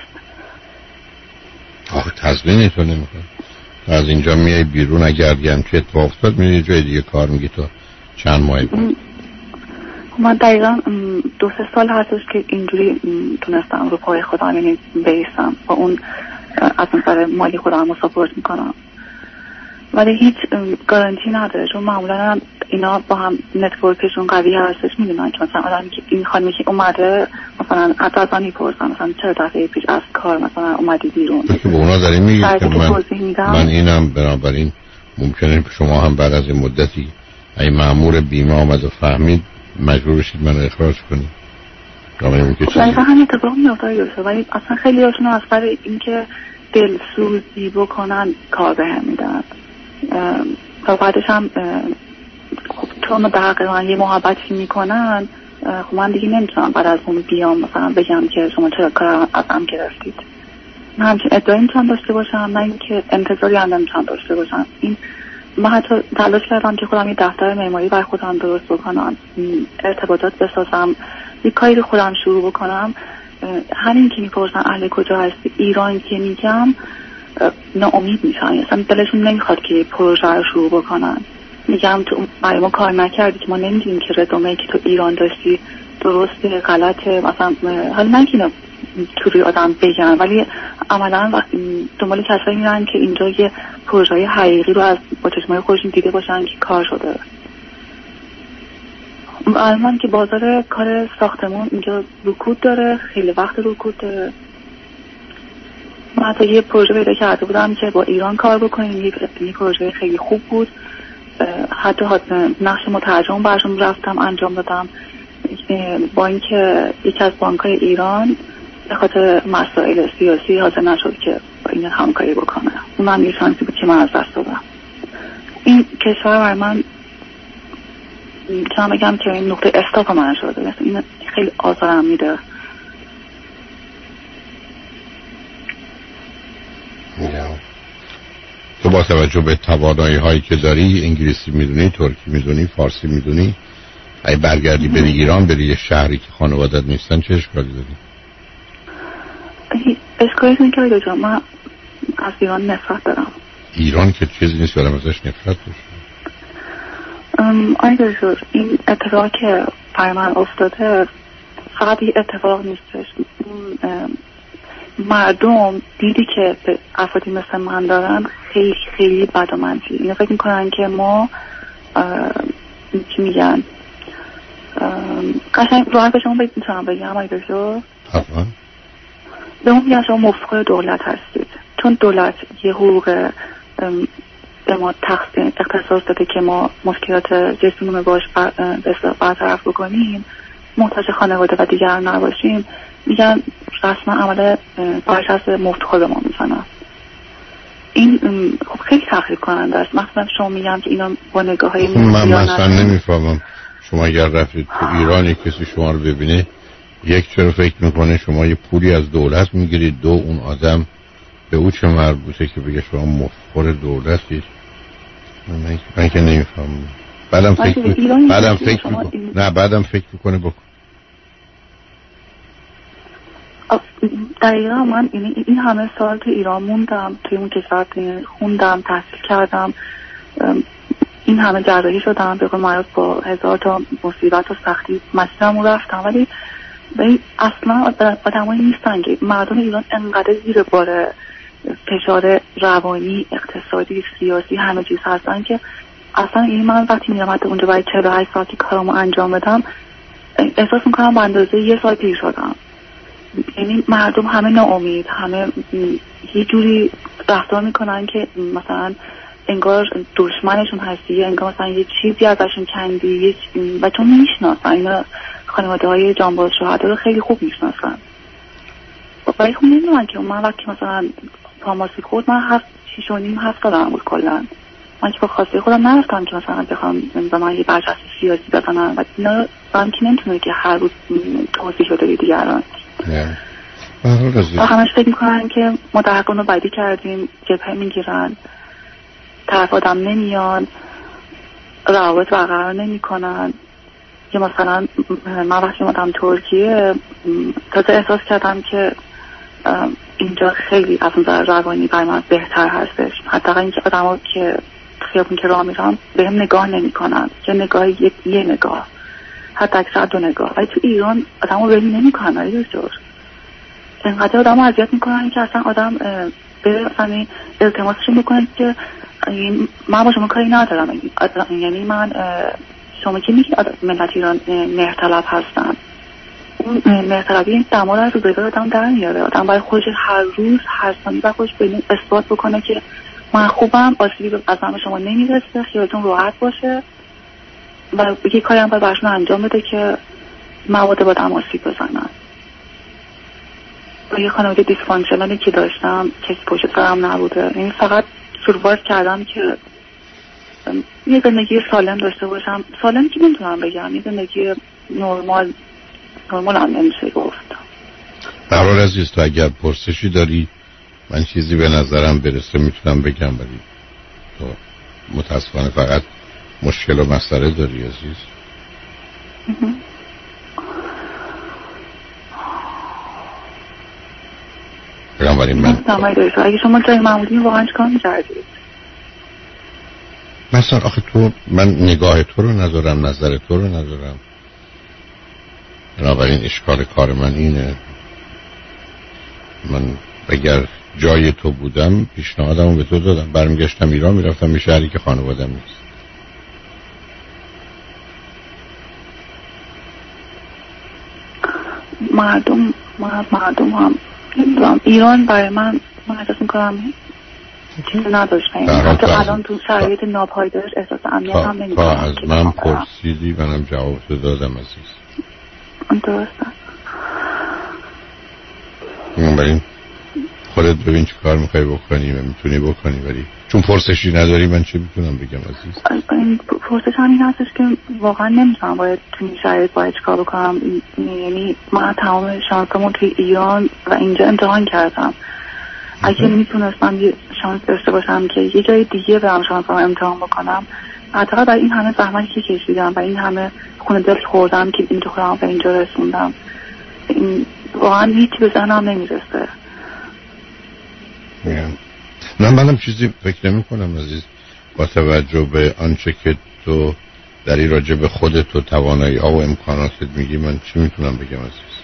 آخه تضمینی تو نمیکنه. از اینجا میای بیرون، اگر هم که اتفاق افتاد میری جای دیگه کار میگی تا چند ماه بعد. من دقیقا دو سه سال هستش که اینجوری تونستم رو پای خودم یعنی بیستم با اون از نظر مالی خودم رو ساپورت میکنم، ولی هیچ گارانتی نداره، چون معمولا اینا با هم نتورکشون قوی هستش، میدونن که مثلا آدمی که این خانمی که اومده مثلا از آن میپرسن مثلا چرا دفعه پیش از کار مثلا اومدی بیرون. تو که به اونا داری میگی که من, من اینم بنابراین ممکنه شما هم بعد از این مدتی ای مأمور بیمه آمد و فهمید مجبور بشید منو اخراج کنید. دقیقا هم اتفاق میفته، ولی اصلا خیلی هاشون از سر اینکه دلسوزی بکنن کار به هم میدن تا بعدش هم خب چون دقیقا یه محبتی میکنن، خب من دیگه نمیتونم بعد از اون بیام مثلا بگم که شما چرا کار ازم گرفتید. من همچین ادعایی میتونم داشته باشم، نه اینکه انتظاری هم نمیتونم داشته باشم. این من حتی تلاش کردم که خودم یه دفتر معماری برای خودم درست بکنم، ارتباطات بسازم، یه کاری رو خودم شروع بکنم. همین که میپرسن اهل کجا هستی، ایران که میگم ناامید میشن، اصلا دلشون نمیخواد که پروژه رو شروع بکنن. میگم تو برای ما کار نکردی که ما نمیدونیم که رزومه‌ای که تو ایران داشتی درسته غلطه، مثلا حالا من که توری آدم بگن، ولی عملا دنبال کسایی میرن که اینجا یه پروژه حقیقی رو از با چشمای خودشون دیده باشن که کار شده. الان که بازار کار ساختمون اینجا رکود داره، خیلی وقت رکود داره. من حتی یه پروژه پیدا کرده بودم که با ایران کار بکنیم، یه پروژه خیلی خوب بود، حتی نقش مترجم برشون رفتم انجام دادم، با اینکه یکی از بانک‌های ایران به خاطر مسائل سیاسی حاضر نشد که با این همکاری بکنه. اون هم یه شانسی بود که من از دست دادم. این کشور برای من چون بگم که این نقطه استاپ من شده، این خیلی آزارم میده. تو با توجه به توانایی هایی که داری، انگلیسی میدونی، ترکی میدونی، فارسی میدونی، اگه برگردی بری ایران، بری یه شهری که خانوادت نیستن، چه اشکالی داری؟ اشکالی اینه که آیدا جان من از ایران نفرت دارم. ایران که چیزی نیست برام ازش نفرت داشت. آیدا جان این اتفاقی که برای من افتاده فقط یه اتفاق نیستش. مردم دیدی که به افرادی مثل من دارن خیلی خیلی بد و منفی. اینا فکر میکنن که ما چی میگن قشنگ راحت به شما بگید میتونم بگم آیدا جان حتما به اون میگن شما مفخر دولت هستید، چون دولت یه حقوق به ما تقسیم اختصاص داده که ما مشکلات جسممون باش برطرف بکنیم، محتاج خانواده و دیگران نباشیم. میگن رسما عمل برچسب مفت خود ما میزنن. این خب خیلی تحقیر کننده است. مثلا شما میگم که اینا با نگاه های من مثلا نمیفهمم شما اگر رفتید تو ایران یک کسی شما رو ببینه، یک چرا فکر میکنه شما یه پولی از دولت میگیرید، دو اون آدم به او چه مربوطه که بگه شما مفخر دولتید؟ من, من که نمیفهمم. بعدم فکر می... بعدم فکر می... این... نه بعدم فکر میکنه بکن. دقیقا من این همه سال تو ایران موندم، توی اون کشور خوندم، تحصیل کردم، این همه جراحی شدم به قول معروف با هزار تا مصیبت و سختی مسیرم رو رفتم، ولی ولی اصلا آدمایی نیستن که مردم ایران انقدر زیر بار فشار روانی، اقتصادی، سیاسی همه چیز هستن که اصلا این من وقتی میرم حتی اونجا برای چهل و هشت ساعتی کارمو انجام بدم احساس میکنم به اندازه یه سال پیر شدم. یعنی مردم همه ناامید، همه یه جوری رفتار میکنن که مثلا انگار دشمنشون هستی، انگار مثلا یه چیزی ازشون کندی و چون میشناسن اینا خانواده های جانباز شهدا رو خیلی خوب میشناسن. ولی خب نمیدونم که من وقتی مثلا تاماسی خورد من هفت شیش و نیم هفت سالم بود کلا. من که با خواسته خودم نرفتم که مثلا بخوام به من یه برچسب سیاسی بزنن و اینا هم که نمیتونه که هر روز توضیح بده به دیگران. همش فکر میکنن که ما دهقان رو بدی کردیم، جبهه میگیرن، طرف آدم نمیان، روابط برقرار نمی کنن. یا مثلا من وقتی اومدم ترکیه تازه احساس کردم که اینجا خیلی از نظر روانی برای من بهتر هستش. حتی اینکه آدم ها که خیابون که راه میرم به هم نگاه نمی کنن، یه نگاه یه, یه نگاه حتی اکثر دو نگاه. ولی تو ایران آدم ها بهمی نمی کنن. ولی دکتر اینقدر آدم ها اذیت میکنن که اصلا آدم به مثلا التماسش میکنه که من با شما کاری ندارم. یعنی من شما که میگی ملت ایران مهرطلب هستن، اون مهرطلبی این دما رو از روزگار آدم در میاره. آدم باید خودش هر روز هر ثانیه باید خودش به این اثبات بکنه که من خوبم، آسیبی از من شما نمیرسه، خیالتون راحت باشه و یه کاری هم باید برشون انجام بده که مواد با آدم آسیب بزنن. با یه خانواده دیسفانکشنالی که داشتم کسی پشت سرم نبوده، یعنی فقط سروایو کردم که یه زندگی سالم داشته باشم. سالم که نمیتونم بگم، یه زندگی نرمال نرمال هم نمیشه گفت. برحال عزیز تو اگر پرسشی داری من چیزی به نظرم برسه میتونم بگم، ولی تو متاسفانه فقط مشکل و مسئله داری عزیز. بنابراین من اگه شما جای معمولی واقعا چیکار می‌کردید؟ مثلا آخه تو من نگاه تو رو ندارم، نظر تو رو ندارم، بنابراین اشکال کار من اینه. من اگر جای تو بودم پیشنهادمو به تو دادم، برمیگشتم ایران میرفتم به شهری که خانوادم نیست. مردم مردم هم نمیدونم ایران برای من من احساس میکنم چیزی نداشته. حتی الان تو شرایط ناپایدارش احساس امنیت هم نمیکنم. تا از من پرسیدی منم جواب تو دادم عزیز. درسته. بنابراین خودت ببین چه کار میخوای بکنی و میتونی بکنی، ولی چون پرسشی نداری من چه میتونم بگم عزیز؟ این پرسش همین هستش که واقعا نمیتونم باید تو این شرایط باید چیکار بکنم. یعنی من تمام شانسمو توی ایران و اینجا امتحان کردم. اگه میتونستم یه شانس داشته باشم که یه جای دیگه برم شانسمو امتحان بکنم، حتی برای این همه زحمتی که کشیدم و این همه خون دل خوردم که اینجا خودم به اینجا رسوندم، این واقعا هیچی به ذهنم نمیرسه. نه منم چیزی فکر نمی کنم عزیز، با توجه به آنچه که تو در این راجع به خودت و توانایی ها و امکاناتت میگی من چی میتونم بگم عزیز؟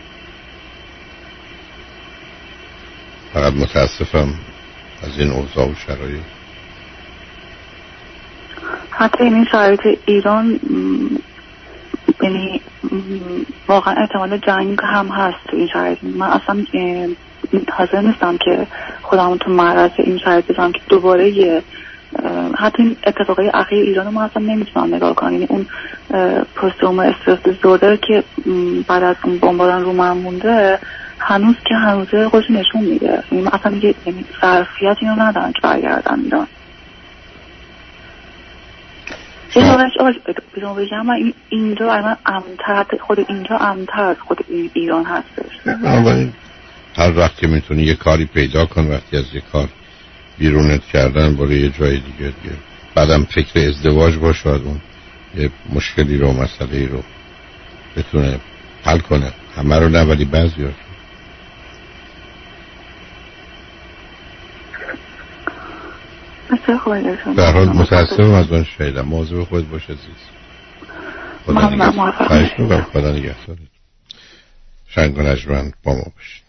فقط متاسفم از این اوضاع و شرایط. حتی این شرایط ایران یعنی واقعا احتمال جنگ هم هست تو این شرایط. من اصلا حاضر نیستم که خودمون تو معرض این شرایط بذارم که دوباره یه حتی این اتفاقای اخیر ایران ما اصلا نمیتونم نگاه کنم. یعنی اون پستوم استرس دیزوردر که بعد از اون بمباران رو من مونده هنوز که هنوزه خودش نشون میده. یعنی اصلا یه یعنی ظرفیت اینو ندارن که برگردن ایران. بیرون بگم من اینجا من امن‌تر، خود اینجا امن‌تر از خود ایران هستش. هر وقت که میتونی یه کاری پیدا کن، وقتی از یه کار بیرونت کردن برای یه جای دیگه دیگه بعدم فکر ازدواج باشه، شاید اون یه مشکلی رو مسئله رو بتونه حل کنه. همه رو نه ولی بعضی هاشون. بسیار خواهی شما. در حال متاسفم از اون شایدم. موضوع خود باشه عزیز. ممنون. موفق باشید. خدا نگهدارت. شنگ و نجمن با ما باشید.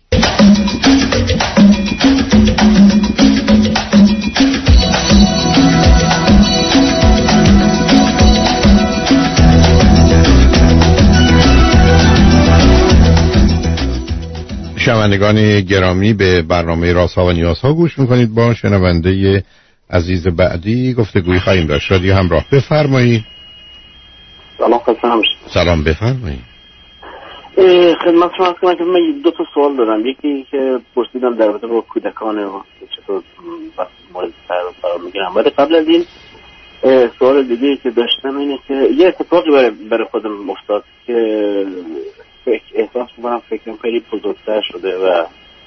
شنوندگان گرامی، به برنامه رازها و نیازها گوش میکنید. با شنونده عزیز بعدی گفتگوی خواهیم داشت. رادیو همراه، بفرمایید. سلام خدمت سلام بفرمایید. خدمت شما هست کنم که من دو تا سوال دارم. یکی که پرسیدم در رابطه با کودکان و چطور مورد قرار میگیرم، ولی قبل از این سوال دیگه که داشتم اینه که یه اتفاقی برای برای خودم افتاد که فکر احساس میکنم فکرم خیلی بزرگتر شده و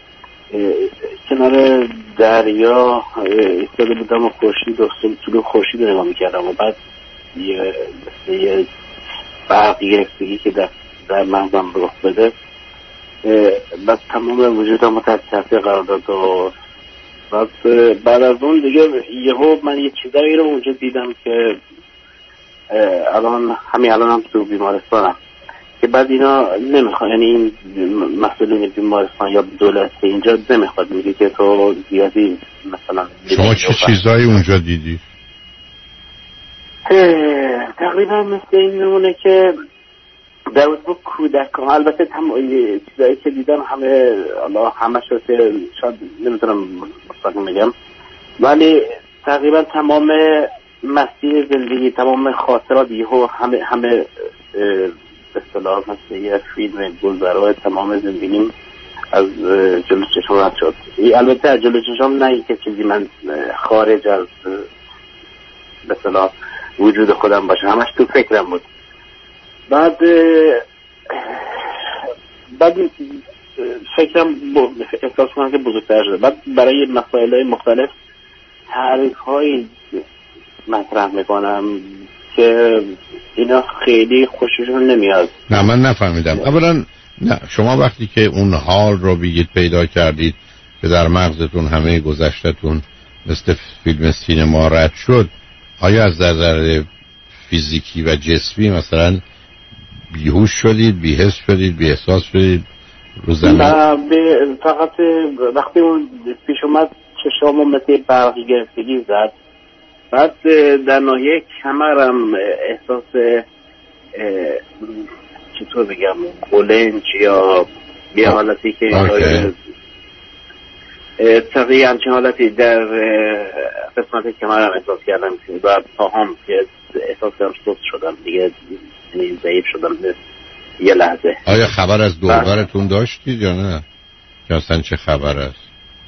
کنار دریا ایستاده بودم و خورشید و طلوع خورشید رو نگاه میکردم و بعد یه یه برق گرفتگی که در در مغزم رخ بده، بعد تمام وجودم رو تحت تاثیر قرار داد و بعد بعد از اون دیگه یهو من یه چیزایی رو اونجا دیدم که الان همین الان هم تو بیمارستانم که بعد اینا نمیخواد، یعنی این مسئولین بیمارستان یا دولت اینجا نمیخواد، میگه که تو زیادی مثلا. شما چه چیزایی اونجا دیدی؟ تقریبا مثل این نمونه که در واقع کودکان، البته چیزایی که دیدم همه الله همه شده شاید نمیتونم مستقیم بگم، ولی تقریبا تمام مسیر زندگی، تمام خاطرات یهو همه همه به اصطلاح مثل یه فیلم گذرای تمام زندگیم از جلو چشم رد شد. البته از جلو چشم نه که چیزی من خارج از به اصطلاح وجود خودم باشه، همش تو فکرم بود. بعد بعد فکرم احساس کنم که بزرگتر شده. بعد برای مسائل مختلف تعریف هایی مطرح میکنم که اینا خیلی خوششون نمیاد. نه من نفهمیدم. اولا نه، شما وقتی که اون حال رو بگید پیدا کردید که در مغزتون همه گذشتتون مثل فیلم سینما رد شد، آیا از نظر فیزیکی و جسمی مثلا بیهوش شدید، بی‌حس شدید، بی‌احساس شدید رو زمین؟ نه، فقط وقتی اون پیش اومد چشامو مثل برقی گرفتگی زد. بعد در ناحیه کمرم احساس چطور بگم قلنج یا یه حالتی که تقریبا همچین حالتی در قسمت کمرم احساس کردم و پاهام که احساس کردم سست شدم دیگه، ضعیف شدم یه لحظه. آیا خبر از دوربرتون داشتید یا نه؟ یا اصلا چه خبر است؟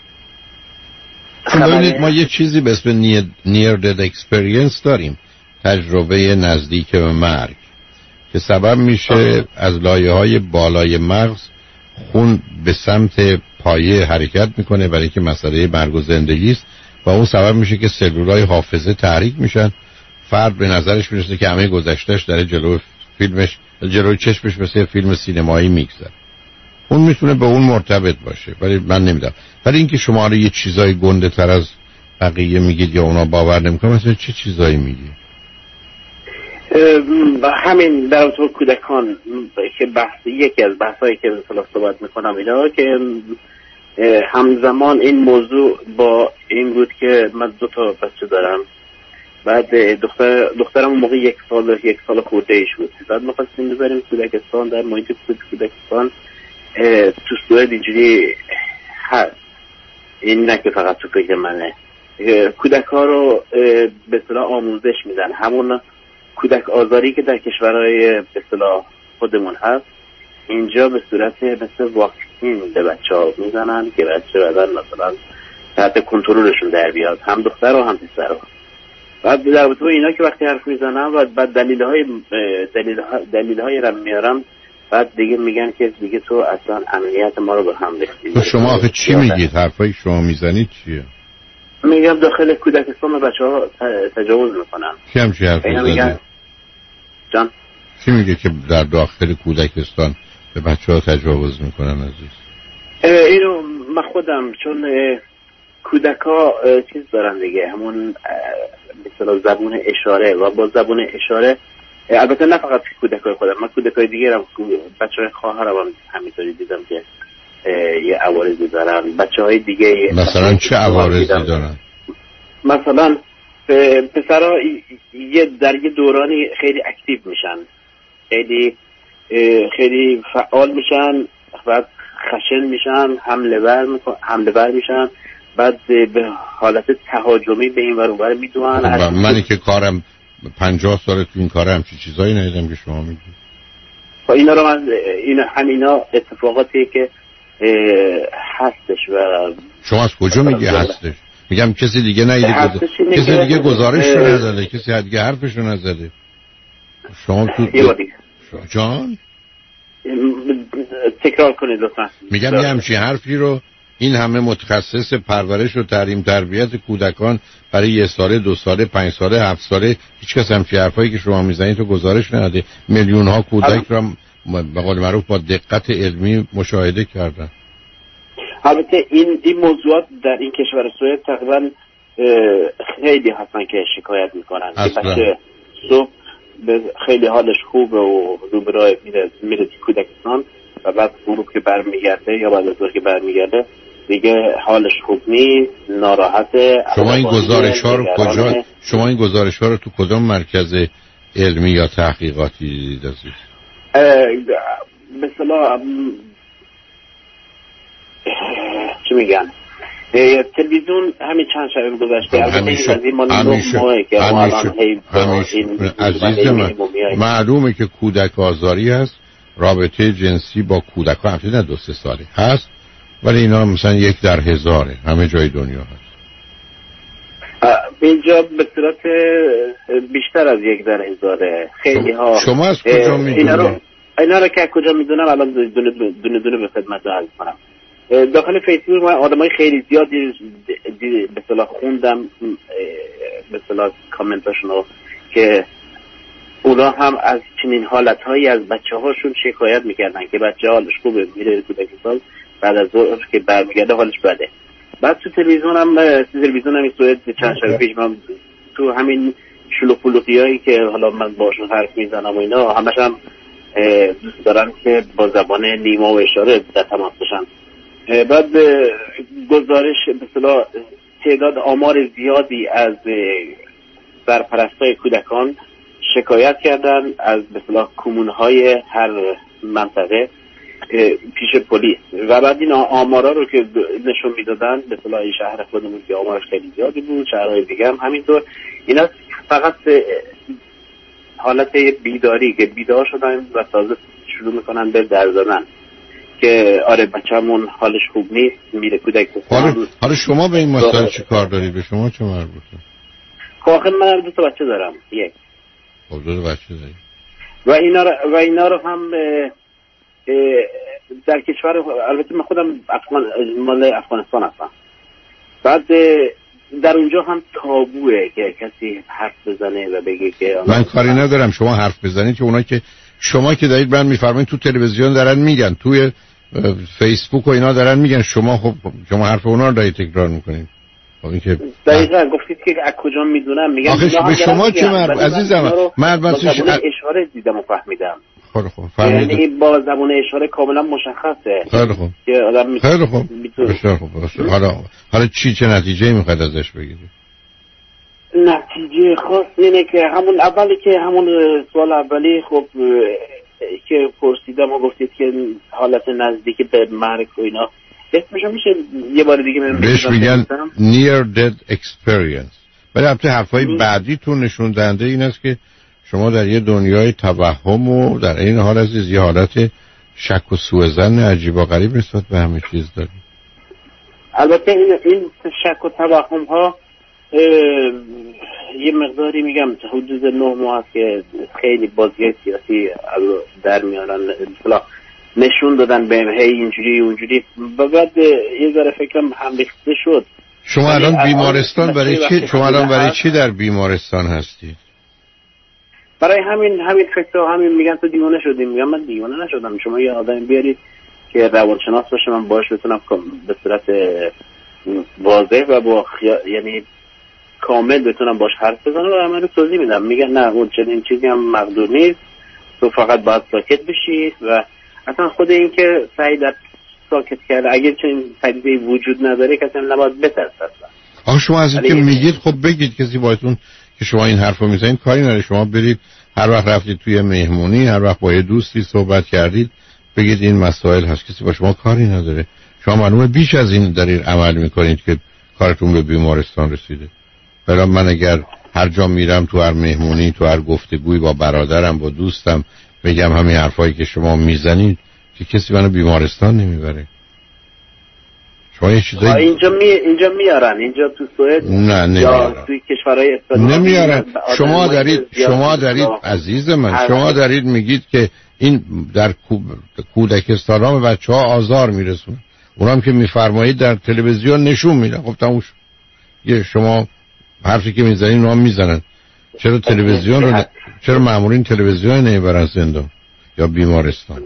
خبر... ما یه چیزی به اسم near death experience داریم، تجربه نزدیک به مرگ، که سبب میشه آه. از لایه های بالای مغز خون به سمت پایه حرکت میکنه برای که مسئله مرگ و زندگی است و اون سبب میشه که سلولای حافظه تحریک میشن. فرد به نظرش میرسه که همه گذشتهش در جلو فیلمش، جلوی چشمش مثل فیلم سینمایی میگذره. اون میتونه به اون مرتبط باشه، ولی من نمیدونم. ولی اینکه شما رو یه چیزای گنده تر از بقیه میگید یا اونا باور نمیکنن، مثلا چه چیزایی میگی؟ همین در تو کودکان که بحث یکی از بحثایی که مثلا صحبت میکنم اینا که همزمان این موضوع با این بود که من دو تا بچه دارم. بعد دختر دخترم اون موقع یک سال یک سال خورده ایش بود. بعد می‌خواستیم بذاریم کودکستان، در محیط کودکستان تو سوئد اینجوری هست، این نه که فقط تو فکر منه. کودک ها رو به اصطلاح آموزش میدن، همون کودک آزاری که در کشورهای به اصطلاح خودمون هست اینجا به صورت مثل واکسین به بچه ها میزنن که بچه بدن مثلا تحت کنترلشون در بیاد، هم دختر و هم پسر ها. بعد در رابطه با اینا که وقتی حرف میزنم و بعد دلیل های دلیل, دلیل های رو میارم، بعد دیگه میگن که دیگه تو اصلا امنیت ما رو به هم ریختی. تو شما آخه چی میگید؟ حرفایی شما میزنید چیه؟ میگم داخل کودکستان به بچه ها تجاوز میکنن. کی همچی حرفی زده؟ جان؟ کی میگه که در داخل کودکستان به بچه ها تجاوز میکنن عزیز؟ اینو من خودم چون کودکا چیز دارن دیگه، همون مثلا زبون اشاره و با زبون اشاره، البته نه فقط کودکای خودم، من کودکای دیگه هم بچهای خواهرم هم همینطوری دیدم که یه عوارضی دارن. بچهای دیگه مثلا چه عوارضی دارن؟ مثلا پسرها یه در یه دورانی خیلی اکتیو میشن، خیلی خیلی فعال میشن، بعد خشن میشن، حمله ور میکنن، حمله ور میشن، بعد به حالت تهاجمی به این ور اون ور میدونن. منی که کارم پنجاه سال تو این کارم چه چیزایی ندیدم که شما میگید. خب اینا رو من اینا همینا اتفاقاتی که هستش. و شما از کجا میگی هستش؟ میگم کسی دیگه ندیده، کسی دیگه گزارش رو نزده، کسی دیگه حرفش رو نزده. شما تو جان تکرار کنید لطفا. میگم یه همچین حرفی رو این همه متخصص پرورش و تعلیم تربیت کودکان برای یه ساله، دو ساله، پنج ساله، هفت ساله، هیچ کس همچین حرفایی که شما میزنید تو گزارش نده. میلیون ها کودک رو به قول معروف با دقت علمی مشاهده کردن. البته این این موضوعات در این کشور سوئد تقریبا خیلی هستن که شکایت میکنن که بچه صبح خیلی حالش خوبه و رو به راه میره میره کودکستان و بعد غروب که برمیگرده یا بعد از ظهر که برمیگرده دیگه حالش خوب نیست، ناراحته. شما این گزارش ها رو کجا شما این گزارش ها رو تو کدام مرکز علمی یا تحقیقاتی دیدید عزیز؟ مثلا چی میگن تلویزیون همین چند شب گذشته همیشه همیشه عزیز من معلومه که کودک آزاری هست، رابطه جنسی با کودک ها همچنین دو سه ساله هست، ولی اینا مثلا یک در هزاره همه جای دنیا هست. اینجا به صورت بیشتر از یک در هزاره. خیلی ها شما از کجا میدونید؟ اینا رو اینا رو که کجا میدونم الان دونه دونه دونه به خدمت عرض کنم. داخل فیسبوک من آدمای خیلی زیادی به اصطلاح خوندم به اصطلاح کامنتاشونو که اونا هم از چنین حالتهایی از بچه‌هاشون شکایت میکردن که بچه حالش خوبه میره کودکستان، بعد از ظهر که برمیگرده حالش بده. بعد تو تلویزیون هم تلویزیون هم سوئد چند شب پیش من تو همین شلوغ پلوغیایی که حالا من باشون حرف میزنم و اینا همش هم دوست دارن که با زبان نیما و اشاره در تماس بشن. بعد گزارش به اصطلاح تعداد آمار زیادی از سرپرستای کودکان شکایت کردن از به اصطلاح کمونهای هر منطقه پیش پلیس و بعد این آمارا رو که نشون میدادن به اصطلاح شهر خودمون که آمارش خیلی زیادی بود، شهرهای دیگه هم همینطور، اینا فقط حالت بیداری که بیدار شدن و تازه شروع میکنن به در زدن که آره بچه‌مون حالش خوب نیست میره کودکستان. حالا شما به این مسائل چی کار دارید؟ به شما چه مربوطه؟ خب من دو تا بچه دارم. یک خب دو تا بچه دارید و اینا رو و اینا رو هم در کشور، البته من خودم افغان مال افغانستان هستم، بعد در اونجا هم تابوئه که کسی حرف بزنه و بگه که من کاری ندارم شما حرف بزنید، که اونا که شما که دارید من میفرمایید تو تلویزیون دارن میگن، توی فیسبوک و اینا دارن میگن، شما خب شما حرف اونا رو دارید تکرار میکنید. خب این که دقیقاً گفتید که از کجا میدونم، میگن آخه به شما چه مربوطه عزیزم؟ من با زبان اشاره دیدم و فهمیدم. خیلی خوب فهمیدم. یعنی با زبان اشاره کاملا مشخصه. خیلی خوب. که آدم می... خیلی خوب. بسیار خوب. حالا حالا چی چه نتیجه‌ای میخواید ازش بگیرید؟ نتیجه خاص اینه که همون اولی که همون سوال اولی خب که پرسیدم و گفتید که حالت نزدیک به مرگ و اینا اسمش میشه یه بار دیگه من بهش میگن near death experience. ولی البته حرفای بعدی تو نشون دهنده این است که شما در یه دنیای توهم و در این حال عزیز یه حالت شک و سوء ظن عجیب و غریب نسبت به همه چیز دارید. البته این این شک و توهم ها یه مقداری میگم حدود نه ماه است که خیلی بازی سیاسی در میارن اصطلاح نشون دادن به هی اینجوری اونجوری و بعد یه ذره فکرم هم ریخته شد. شما الان بیمارستان برای چی شما الان برای چی در بیمارستان هستید؟ برای همین همین فکر همین میگن تو دیوانه شدی. میگم من دیوانه نشدم، شما یه آدم بیارید که روانشناس باشه من باهاش بتونم به صورت واضح و با خیا... یعنی کامل بتونم باش حرف بزنم و من رو توضیح میدم. میگن نه اون چنین چیزی هم مقدور نیست، تو فقط باید ساکت بشی و اصلا خود این که سعی در ساکت کرده اگر چنین پدیده وجود نداره کسی نباید بترسه اصلا. آخه شما از اینکه میگید خب بگید، کسی باهاتون که شما این حرفو میزنید کاری نداره. شما برید هر وقت رفتید توی مهمونی، هر وقت با یه دوستی صحبت کردید بگید این مسائل هست، کسی با شما کاری نداره. شما معلومه بیش از این دارید عمل میکنید که کارتون به بیمارستان رسیده. برای من اگر هر جا میرم تو هر مهمونی، تو هر گفتگوی با برادرم، با دوستم بگم همین حرفایی که شما میزنید که کسی منو بیمارستان نمیبره. شما یه چیزایی اینجا می اینجا میارن، اینجا تو سوئد نه نمیارن، توی کشورهای اسکاندیناوی نمیارن. شما دارید شما دارید عزیز من شما دارید میگید که این در کودکستان به بچه‌ها آزار میرسونه، اونام که میفرمایید در تلویزیون نشون میدن. خب تموم شد. یه شما حرفی که میزنید اونها میزنن، چرا تلویزیون رو ن... چرا مامورین تلویزیون نمیبرن زندان یا بیمارستان؟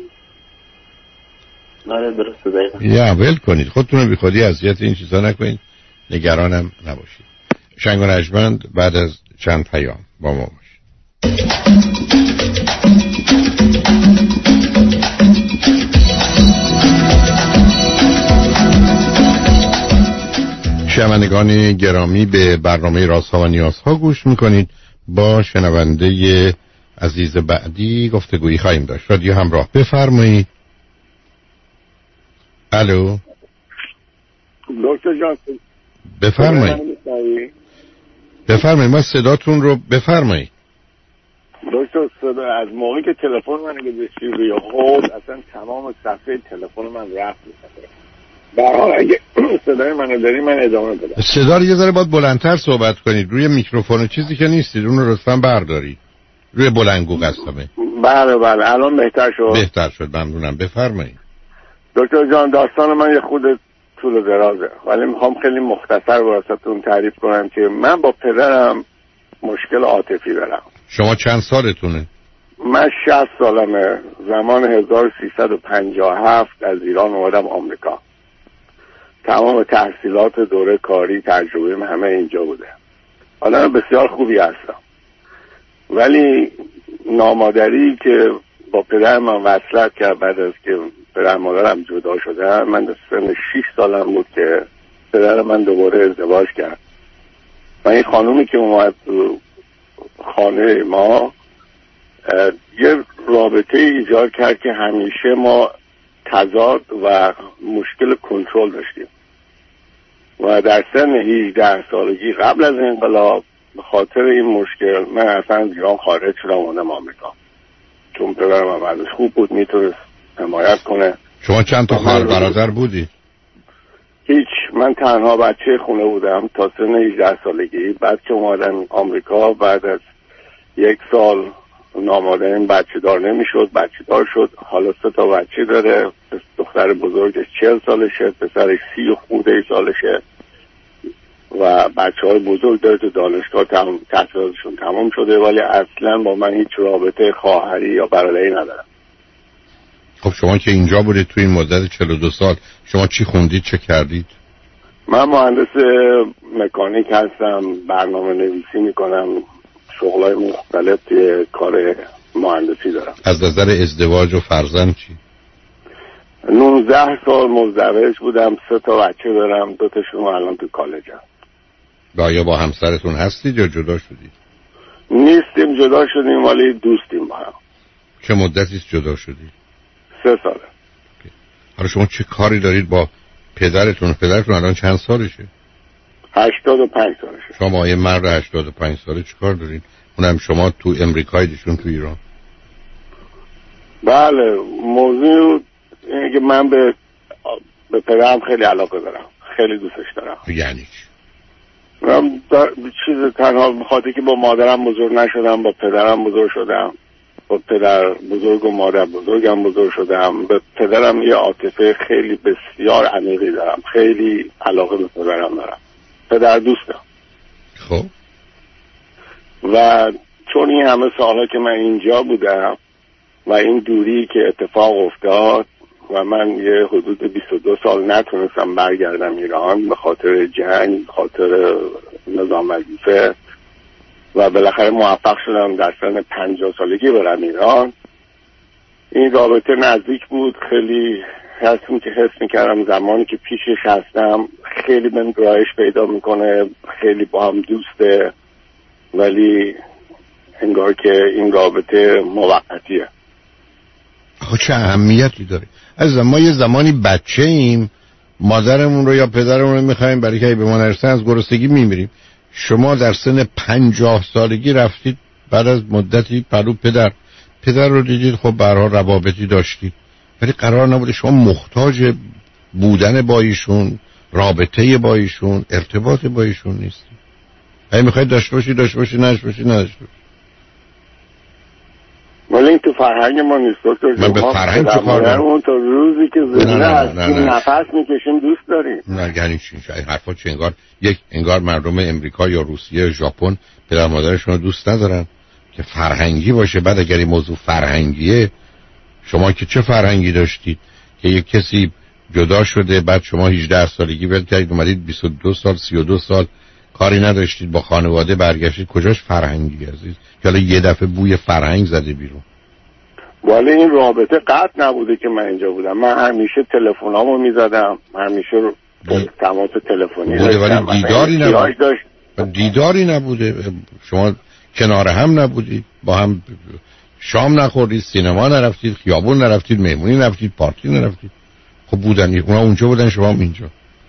آره درسته دقیقاً. یا ول کنید، خودتون رو بی خودی اذیت این چیزا نکنید، نگرانم نباشید. شنگ و نجمند بعد از چند پیام با ما باشید. شنوندگان گرامی به برنامه رازها و نیازها گوش میکنید. با شنونده عزیز بعدی گفتگویی خواهیم داشت. رادیو همراه، بفرمایید. الو دکتر جان بفرمایید. بفرمایید، ما صداتون رو بفرمایید. دکتر صدا از موقعی که تلفن من گذاشتی روی هولد اصلا تمام صفحه تلفن من رفت میشه. برای اگه صدای منو داری من ادامه بدم. صدا رو یه ذره باید بلندتر صحبت کنید، روی میکروفون چیزی که نیستید اون رو لطفاً بردارید. روی بلندگو قسمه. بله بله الان بهتر شد. بهتر شد ممنونم. بفرمایید. دکتر جان داستان من یه خود طول و درازه ولی میخوام خیلی مختصر واسهتون تعریف کنم که من با پدرم مشکل عاطفی دارم. شما چند سالتونه؟ من شصت سالمه. زمان هزار و سیصد و پنجاه و هفت از ایران اومدم آمریکا. تمام تحصیلات دوره کاری تجربه همه اینجا بوده. حالا بسیار خوبی هستم ولی نامادری که با پدر من وصلت کرد بعد از که پدر مادرم جدا شدن، من در سن شش سالم بود که پدر من دوباره ازدواج کرد و این خانومی که اومد تو خانه ما یه رابطه ایجاد کرد که همیشه ما تضاد و مشکل کنترل داشتیم و در سن هجده سالگی قبل از انقلاب به خاطر این مشکل من اصلا از ایران خارج شدم اومدم آمریکا، چون پدرم هم ازش خوب بود میتونست حمایت کنه. شما چند تا خواهر برادر بودی؟ هیچ، من تنها بچه خونه بودم تا سن هجده سالگی. بعد که اومدم آمریکا بعد از یک سال نامادریم بچه دار نمیشد، بچه دار شد. حالا سه تا بچه داره، دختر بزرگش چهل سالشه، پسرش سی و خورده سالشه و بچه های بزرگ داره تو دانشگاه تمام تحصیلاتشون تمام شده ولی اصلا با من هیچ رابطه خواهری یا برادری ندارم. خب شما که اینجا بودید تو این مدت چهل و دو سال شما چی خوندید، چه کردید؟ من مهندس مکانیک هستم، برنامه نویسی میکنم، شغلای مختلف توی کار مهندسی دارم. از نظر ازدواج و فرزند چی؟ نوزده سال مزدوج بودم، سه تا بچه دارم، دو تاشون الان تو کالجن. و آیا با همسرتون هستید یا جدا شدید؟ نیستیم، جدا شدیم ولی دوستیم با هم. چه مدتی است جدا شدید؟ سه ساله. حالا شما چه کاری دارید با پدرتون؟ پدرتون الان چند سالشه؟ هشتاد و پنج سالشه. شما یه مرد هشتاد و پنج ساله چه کار دارید؟ اونم شما تو امریکای دیشون تو ایران. بله، موضوع اینه که من به به پدرم خیلی علاقه دارم، خیلی دوستش دارم. یعنی چی؟ من چیز تنها بخاطر که با مادرم بزرگ نشدم، با پدرم بزرگ شدم، با پدر بزرگ و مادر بزرگم بزرگ شدم. به پدرم یه عاطفه خیلی بسیار عمیقی دارم، خیلی علاقه به پدرم دارم، پدر دوستم. خب و چون این همه سالها که من اینجا بودم و این دوری که اتفاق افتاد و من یه حدود بیست و دو سال نتونستم برگردم ایران به خاطر جنگ، به خاطر نظام وظیفه و بالاخره موفق شدم در سن پنجاه سالگی برم ایران. این رابطه نزدیک بود، خیلی حسم که حس میکردم زمانی که پیشش هستم خیلی من گرایش پیدا میکنه، خیلی با هم دوسته، ولی انگار که این رابطه موقتیه. خب چه اهمیتی داره عزیزم؟ ما یه زمانی بچه ایم، مادرمون رو یا پدرمون رو میخوایم برای که به ما نرسن از گرسنگی میمیریم. شما در سن پنجاه سالگی رفتید بعد از مدتی پلو پدر پدر رو دیدید، خب به هر حال روابطی داشتید، ولی قرار نبوده شما محتاج بودن با ایشون، رابطه با ایشون، ارتباط با ایشون نیستید. اگه میخواید داشته باشید داشته باشید، نداشته باشید نداشته باشید. ولی این تو فرهنگ ما نیست دکتر. من به فرهنگ چه کار دارم؟ اون تا روزی که زنده هستیم نفس میکشیم دوست داریم. نه یعنی چی؟ این حرفا چه؟ انگار یک انگار مردم امریکا یا روسیه یا ژاپن پدر مادرشون رو دوست ندارن که فرهنگی باشه. بعد اگر این موضوع فرهنگیه، شما که چه فرهنگی داشتید که یک کسی جدا شده بعد شما هجده سالگی ول کردید اومدید بیست و دو سال سی و دو سال کاری نداشتید با خانواده برگشتید؟ کجاش فرهنگی عزیز که حالا یه دفعه بوی فرهنگ زده بیرون؟ ولی این رابطه قطع نبوده که من اینجا بودم. من همیشه تلفنامو میزدم، همیشه رو تماس تلفنی بوده ولی دیداری نبوده. دیداری نبوده. شما کنار هم نبودید، با هم شام نخوردید، سینما نرفتید، خیابون نرفتید، مهمونی نرفتید، پارتی نرفتید. خب بودن اونا اونجا بودن شما هم اینجا.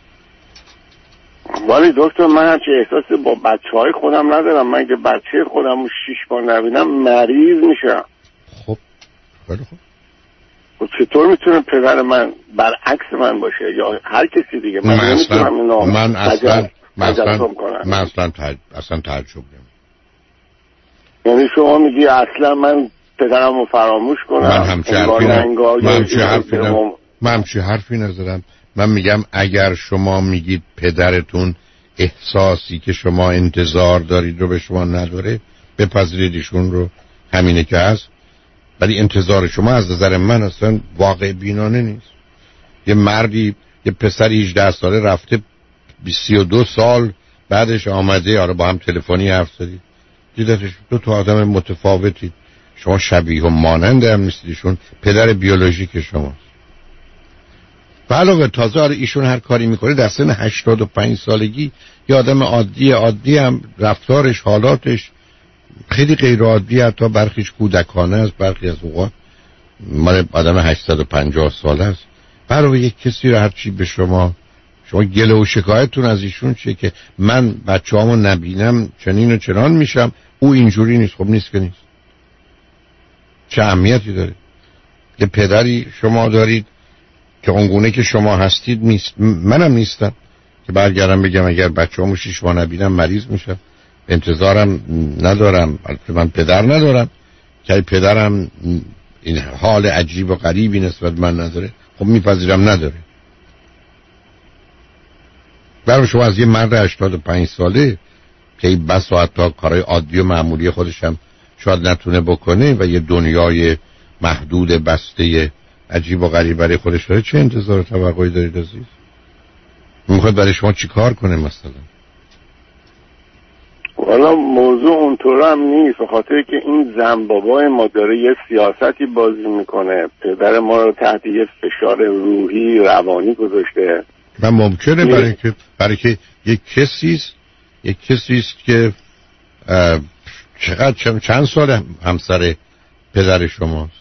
ولی دکتر من هرچی احساسی با بچه های خودم ندارم. من که بچه خودم رو شیش ماه نبینم مریض میشم. خب خیلی خوب. خب چطور میتونه پدر من برعکس من باشه یا هر کسی دیگه؟ من نمیتونم اینو من اصلا من اصلا کنم. من اصلا تج... اصلا تعجب نمی‌کنم. یعنی شما میگی اصلا من پدرم رو فراموش کنم؟ من همچه حرفی نزدم. من همچه حرفی نزدم. من همچه حرفی نزدم. من میگم اگر شما میگید پدرتون احساسی که شما انتظار دارید رو به شما نداره، بپذیرید ایشون رو همینه که هست. ولی انتظار شما از نظر من اصلا واقع بینانه نیست. یه مردی یه پسری هجده ساله رفته سی و دو سال بعدش آمده، آره با هم تلفنی حرف زدید، دیدتش دو تا آدم متفاوتید، شما شبیه و مانند هم نیستید، ایشون پدر بیولوژیک شماست. و علاوه تازه آره ایشون هر کاری میکنه در سن هشتاد و پنج سالگی یه آدم عادی عادی هم رفتارش حالاتش خیلی غیر عادی، حتی برخیش کودکانه است، برخی از اوقات مال آدم هشتصد و پنجاه ساله است. برای یک کسی رو هرچی به شما شما گله و شکایتتون از ایشون چیه که من بچه‌هامو نبینم چنین و چنان میشم، او اینجوری نیست. خب نیست که نیست. چه اهمیتی داره؟ یه پدری شما دارید که اونگونه که شما هستید نیست، منم نیستم که برگردم بگم اگر بچه‌هامو شش ماه نبینم مریض میشم. انتظارم ندارم، البته من پدر ندارم که پدرم این حال عجیب و غریبی نسبت من نداره. خب میپذیرم نداره. برای شما از یه مرد هشتاد و پنج ساله که این بس و حتی کارهای عادی و معمولی خودش هم شاید نتونه بکنه و یه دنیای محدود بسته عجیب و غریب برای خودش داره، چه انتظار و توقعی دارید عزیز؟ میخواد برای شما چی کار کنه مثلا؟ والا موضوع اونطور هم نیست، به خاطر که این زن بابای ما داره یه سیاستی بازی میکنه، پدر ما رو تحت یه فشار روحی روانی گذاشته. من ممکنه برای که برای که یک کسی است یک کسی است که چقدر چند سال همسر پدر شماست؟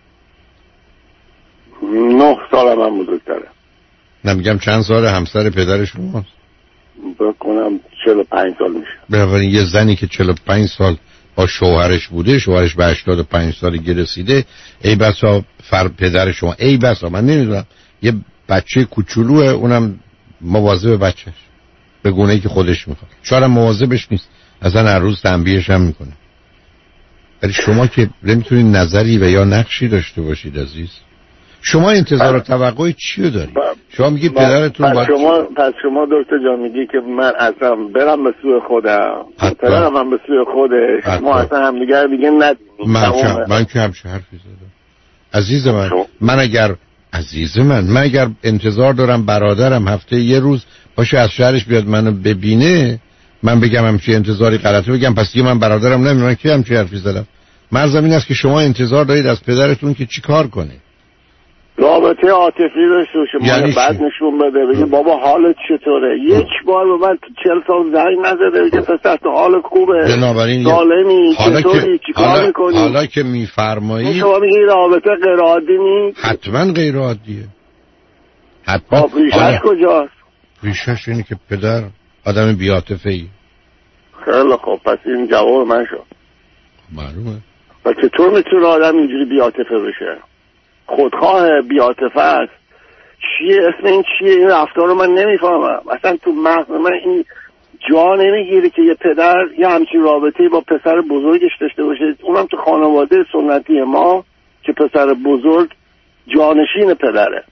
نه سال هم, هم بزرگتره. نمیگم چند سال همسر پدر شماست؟ بکنم چهل و پنج سال میشه. بنابراین یه زنی که چهل و پنج سال با شوهرش بوده، شوهرش به هشتاد و پنج سالگی رسیده، ای بسا فر پدر شما، ای بسا من نمیدونم یه بچه کوچولوه، اونم مواظب بچهش به گونه‌ای که خودش میخواد، شاید هم مواظبش نیست، اصلا هر روز تنبیهش هم میکنه. ولی شما که نمیتونید نظری و یا نقشی داشته باشید عزیز. شما انتظار و توقعی چی رو دارید؟ شما میگید پدرتون پس شما پس شما دکتر جان میگی که من اصلا برم به سوی خودم، پدرم هم به سوی خودش، ما اصلا هم دیگر دیگه ندیدیم. من که من که همچه حرفی زدم عزیز من. من اگر عزیز من، من اگر انتظار دارم برادرم هفته یه روز باشه از شهرش بیاد منو ببینه، من بگم همچی انتظاری غلطه، بگم پس دیگه من برادرم نمیدونم. من کی همچی حرفی زدم؟ مرزم این است که شما انتظار دارید از پدرتون که چی کار کنه. رابطه عاطفی داشته باشه، یعنی بعد نشون بده، بگه بابا حالت چطوره. یک بار به من تو چهل سال زنگ نزده بگه پسر تو حالت خوبه، بنابراین سالمی، حالا چطوری، که چیکار حالا, میکنی؟ حالا که میفرمایید شما میگی رابطه غیر عادی نیست؟ حتما غیر عادیه. حتما. خب ریشش کجاست؟ ریشش اینه که پدر آدم بی‌عاطفه‌ای. خیلی خب، پس این جواب من شد. معلومه. و چطور میتونه آدم اینجوری بی‌عاطفه بشه؟ خودخواه بی‌عاطفه است. چیه اسم این چیه؟ این رفتار رو من نمیفهمم. اصلا تو مغز من این جا نمیگیره که یه پدر یه همچین رابطه‌ای با پسر بزرگش داشته باشه، اونم تو خانواده سنتی ما که پسر بزرگ جانشین پدره.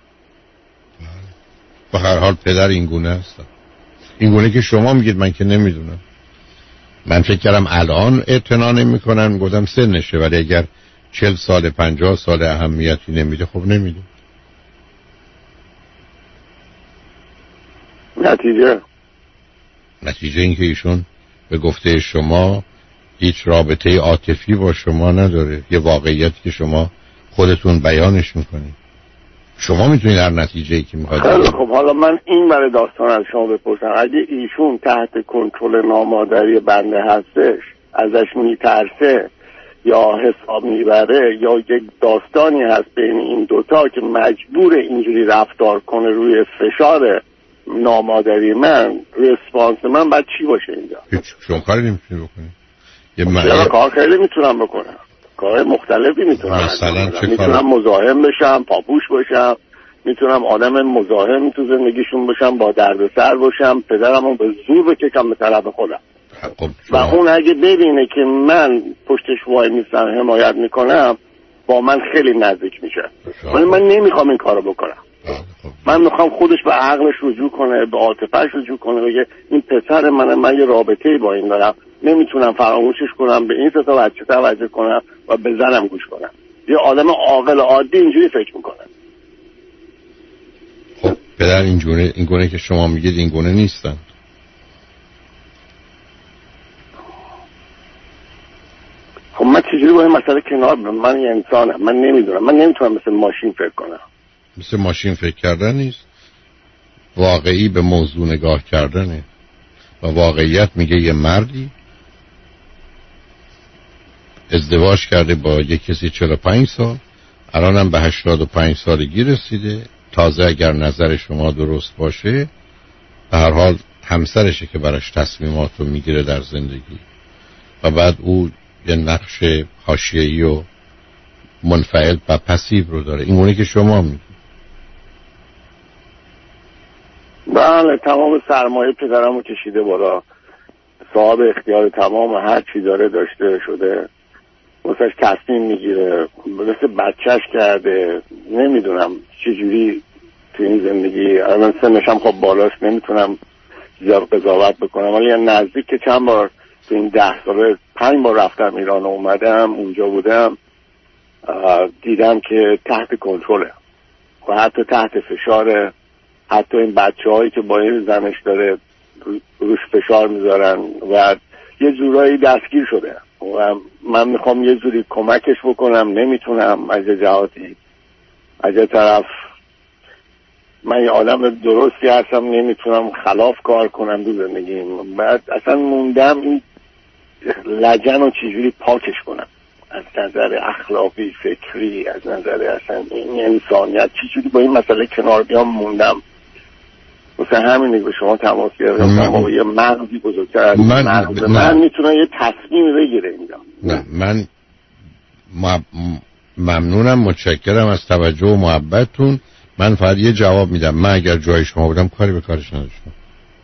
به هر حال پدر این گونه است. این گونه که شما میگید من که نمیدونم. من فکر کردم الان اعتنا نمی‌کنن، گفتم سنشه، ولی اگر چهل سال پنجاه سال اهمیتی نمیده خب نمیده. نتیجه نتیجه این که ایشون به گفته شما هیچ رابطه عاطفی با شما نداره، یه واقعیتی که شما خودتون بیانش میکنید. شما میتونید هر نتیجه‌ای که میخواید. خیلی خب، حالا من این برای داستان از شما بپرسم، اگه ایشون تحت کنترل نامادری بنده هستش، ازش میترسه یا حساب میبره یا یک داستانی هست بین این دوتا که مجبور اینجوری رفتار کنه روی فشار نامادری من، ریسپانس من باید چی باشه اینجا؟ هیچ. شما کاری نمیتونی بکنی. یه من کار خیلی میتونم بکنم، کار مختلفی میتونم مثلا چه میتونم مزاحم بشم، پاپوش باشم، میتونم آدم مزاحم تو زندگیشون باشم، با دردسر باشم، پدرمو به زور بکشم به طرف خودم. خب و اون اگه ببینه که من پشتش وای میستم حمایت میکنم، با من خیلی نزدیک میشه. ولی من نمیخوام این کارو بکنم. من میخوام خودش به عقلش رجوع کنه، به عاطفه‌اش رجوع کنه، بگه این پسر منه، من یه رابطه‌ای با این دارم، نمیتونم فراموشش کنم، به این سه تا بچه توجه کنم و به زنم گوش کنم. یه آدم عاقل عادی اینجوری فکر میکنه. خب پدر اینجوری این گونه که شما میگید این گونه نیستن. خب من چجوری با این مسئله کنار برم؟ من یه انسانم، من نمیدونم، من نمیتونم مثل ماشین فکر کنم. مثل ماشین فکر کردن نیست، واقعی به موضوع نگاه کردنه. و واقعیت میگه یه مردی ازدواج کرده با یه کسی چهل و پنج سال، الان هم به هشتاد و پنج سالگی رسیده، تازه اگر نظر شما درست باشه به هر حال همسرشه که براش تصمیمات رو میگیره در زندگی و بعد او یه نقش حاشیه‌ای و منفعل و پسیو رو داره. این اونه که شما میگید. بله، تمام سرمایه پدرمو کشیده بالا، صاحب اختیار تمام هر چی داره داشته شده، واسش تصمیم میگیره، مثل بچهش کرده. نمیدونم چجوری تو این زندگی، الان سنش هم خب بالاست، نمیتونم زیاد قضاوت بکنم، ولی نزدیک که چند بار تو این ده ساله پنج بار رفتم ایران، اومدم اونجا بودم، دیدم که تحت کنترله و حتی تحت فشاره. حتی این بچه هایی که با این زنش داره روش فشار میذارن و یه جورایی دستگیر شده و من میخوام یه جوری کمکش بکنم، نمیتونم. از یه جهاتی، از یه طرف من یه آدم درستی هستم، نمیتونم خلاف کار کنم دو زندگیم. بعد اصلا موندم این لجن رو چجوری پاکش کنم، از نظر اخلاقی، فکری، از نظر اصلا این انسانیت چجوری با این مسئله کنار بیام موندم. مثلا همینه به شما تماس گرفتم، با یه مغزی بزرگتر از من مغز من میتونم یه تصمیم بگیره اینجا. نه من ممنونم، متشکرم از توجه و محبتتون. من فقط یه جواب میدم، من اگر جای شما بودم کاری به کارش نداشتم.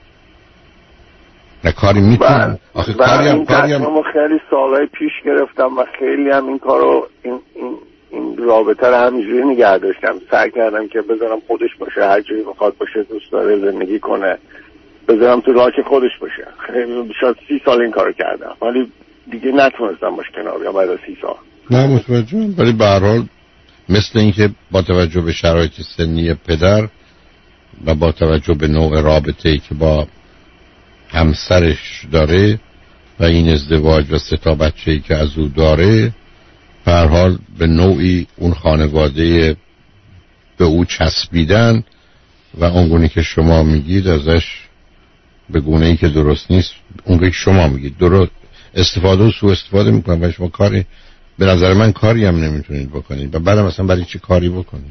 نه کاری میتونم. آخه کاری هم کاری هم خیلی سالهای پیش گرفتم و خیلی هم این کارو این این این رابطه رو همینجوری نگه داشتم. سعی کردم که بذارم خودش باشه، هر جایی بخواد باشه، دوست داره زندگی کنه، بذارم تو راه که خودش باشه. خیلی شاید سی سال این کارو کردم ولی دیگه نتونستم باش کنار بیام بعد از سی سال. نه متوجهم، ولی به هر حال مثل اینکه با توجه به شرایط سنی پدر و با توجه به نوع رابطه‌ای که با همسرش داره و این ازدواج و سه تا بچه‌ای که از او داره، به هر حال به نوعی اون خانواده به او چسبیدن و اونگونه که شما میگید ازش به گونه‌ای که درست نیست، اونگونه که شما میگید درست استفاده و سوء استفاده میکنن و شما کاری به نظر من کاری هم نمیتونید بکنید و بعدم اصلا برای چی کاری بکنید؟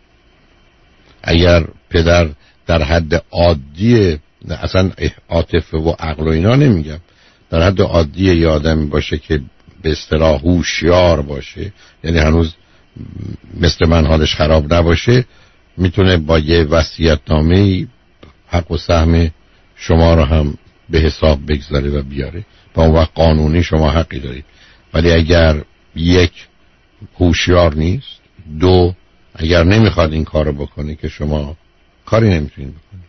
اگر پدر در حد عادی، اصلا عاطفه و عقل و اینا نمیگم، در حد عادی یه آدمی باشه که به اصطلاح هوشیار باشه، یعنی هنوز مثل من حالش خراب نباشه، میتونه با یه وصیت‌نامه حق و سهم شما رو هم به حساب بگذاره و بیاره و اون وقت قانونی شما حقی دارید. ولی اگر یک هوشیار نیست، دو اگر نمیخواد این کارو بکنه که شما کاری نمیتونید بکنید.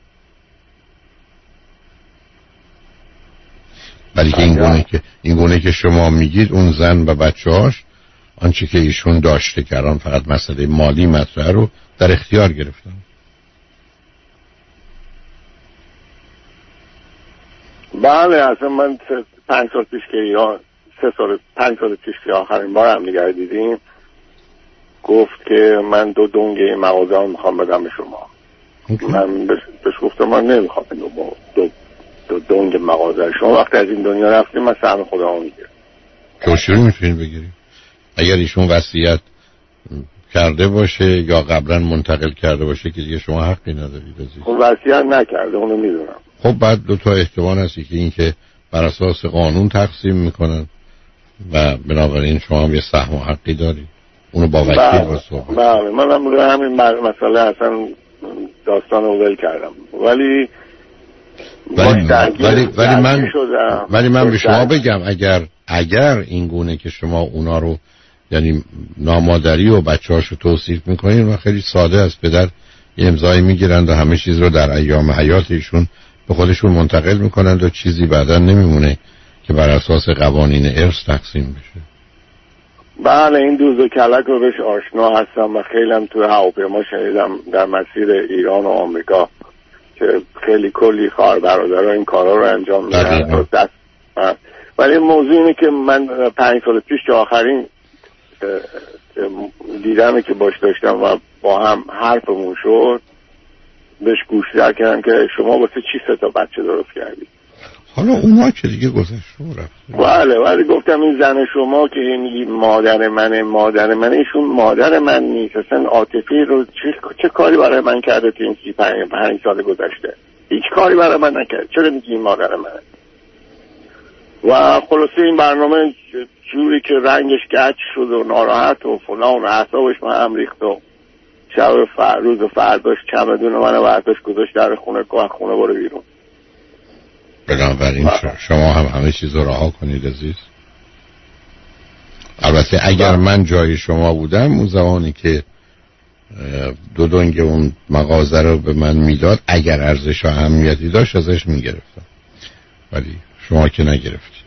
ولی که این گونه که این گونه که شما میگید اون زن و بچه‌هاش آنچه که ایشون داشته کردن فقط مسئله مالی مطرح رو در اختیار گرفتن. بله اصلا من پنج سال پیش که ایران سه سال پنج سال پیش که آخرین بار هم دیگر دیدیم گفت که من دو دنگ مغازه هم میخوام بدم به شما. okay. من بهش گفتم من نمیخوام دو, دو, دو دنگ مغازه شما. وقتی از این دنیا رفتیم من سهم خودم میگیرم. تو شروع میتونید بگیریم اگر ایشون وصیت کرده باشه یا قبلا منتقل کرده باشه که دیگه شما حقی ندارید. خب وصیت نکرده اونو میدونم. خب بعد دو تا احتمال هستی که این که بر اساس قانون تقسیم میکنن و بنابراین شما هم یه سهم و حقی داری اونو با وکیل با صحبت. بله من هم روی همین مسئله اصلا داستان رو ول کردم ولی ولی ولی, ولی من ولی من به شما بگم اگر اگر این گونه که شما اونا رو یعنی نامادری و بچه‌هاشو توصیف میکنین و خیلی ساده از پدر یه امضایی میگیرند و همه چیز رو در ایام حیات ایشون به خودشون منتقل میکنند و چیزی بعدا نمیمونه که بر اساس قوانین ارث تقسیم بشه. بله این دوز و کلک رو بهش آشنا هستم و خیلی هم توی هواپیما شنیدم در مسیر ایران و آمریکا که خیلی کلی خواهر برادرها این کارا رو انجام میدن. ولی موضوع اینه که من پنج سال پیش که آخرین دیدمی که باش داشتم و با هم حرفمون شد بهش گوش در کردم که شما واسه چی سه تا بچه درست کردی؟ حالا اونا که دیگه گذشت و رفت. بله ولی گفتم این زن شما که میگی مادر منه مادر منه ایشون مادر من نیست. اصلا عاطفی رو چه, چه کاری برای من کرده تو این سی پنج, پنج سال گذشته؟ هیچ کاری برای من نکرد. چرا میگی این مادر منه؟ و خلاصه این برنامه جوری که رنگش گچ شد و ناراحت و فلان و اعصابش من هم ریخت و شب فر روز فرداش چمدون منو برداشت گذاشت در خونه که خونه برو بیرون. بنابراین شما هم همه چیز رو رها کنید عزیز. البته اگر من جای شما بودم اون زمانی که دو دنگ اون مغازه رو به من میداد اگر ارزش و اهمیتی داشت ازش میگرفتم ولی شما که نگرفتید.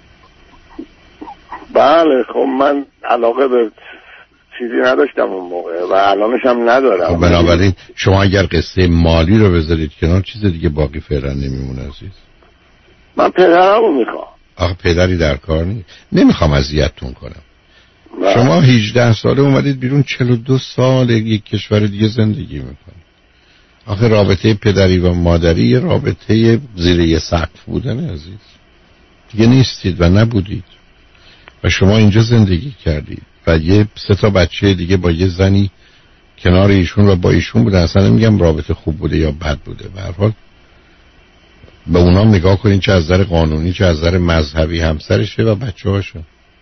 بله خب من علاقه به چیزی نداشتم اون موقع و الانش هم ندارم. خب بنابراین شما اگر قصه مالی رو بذارید کنار چیز دیگه باقی فعلا نمیمونه عزیز. من پدرمو میخوام. آخه پدری در کار نیست. نمیخوام اذیتتون کنم. نه. شما هجده ساله اومدید بیرون چهل و دو سال یک کشور دیگه زندگی میکنید. آخه رابطه پدری و مادری یه رابطه زیر یه سقف بودن عزیز. دیگه نیستید و نبودید. و شما اینجا زندگی کردید و یه سه تا بچه دیگه با یه زنی کنار ایشون و با ایشون بوده. اصلا نمیگم رابطه خوب بوده یا بد بوده. به هر حال به اونا نگاه کنین چه از نظر قانونی چه از نظر مذهبی همسرشه و بچه‌هاشه.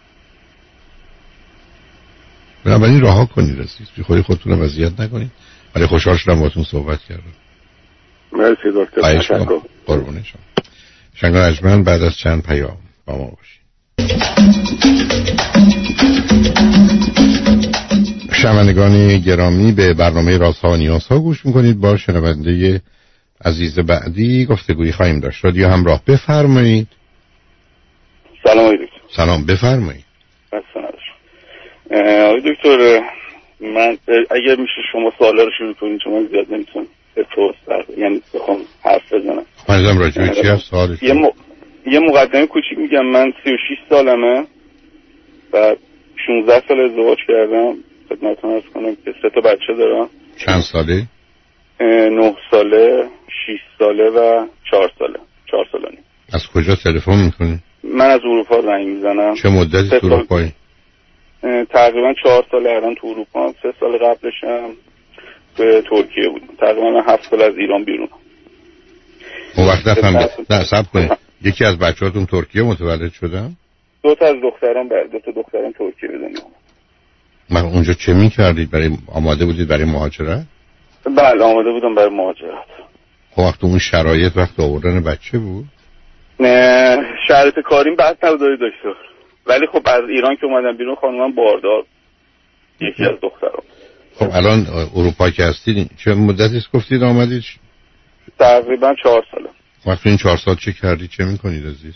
بنابراین رها کنید عزیز. بی خودی خودتون رو اذیت نکنید. ولی خوشحال شدم باهاتون صحبت کردم. مرسی دکتر. تشکر. قربون شما. شنگان اجمن بعد از چند پیام با ما باشید. شنوندگان گرامی به برنامه رازها و نیازها گوش میکنید. با شنونده عزیز بعدی گفتگویی خواهیم داشت. رادیو همراه بفرمایید. سلام آقای دکتر. سلام بفرمایید. آقای دکتر من اگر میشه شما سوالا رو شروع کنید، چون من زیاد نمیتونم به توسط یعنی بخوام حرف بزنم. منظورم راجع به چی هست سوالش؟ یه, م... یه مقدمه کوچیک میگم. من سی و شش سالمه و شانزده سال ازدواج کردم. خدمتتون عرض کنم که سه تا بچه دارم. چند ساله؟ نه ساله، شش ساله و چهار ساله. چهار سالانی. از کجا تلفن میکنی؟ من از اروپا زنگ میزنم. چه مدتی تو اروپایی؟ تقریبا چهار سال الان تو اروپا. سه سال قبلشم به ترکیه بودم. تقریبا هفت سال از ایران بیرونم. اون وقت نفهم نه صبر کنید. یکی از بچه‌هاتون ترکیه متولد شدن؟ دو تا از دختران بر دو تا دختران ترکیه بودن. من اونجا چه می‌کردید؟ برای آماده بودید برای مهاجرت؟ بله آماده بودم برای مهاجرت. خب وقت اون شرایط وقت آوردن بچه بود؟ نه شرایط کاریم بعد نبود دکتر. ولی خب از ایران که اومدم بیرون خانومم باردار یکی از دخترام. خب الان اروپا که هستید چه مدتی است گفتید آمدید؟ تقریبا چهار ساله. وقت این چهار سال چه کردید؟ چه میکنید عزیز؟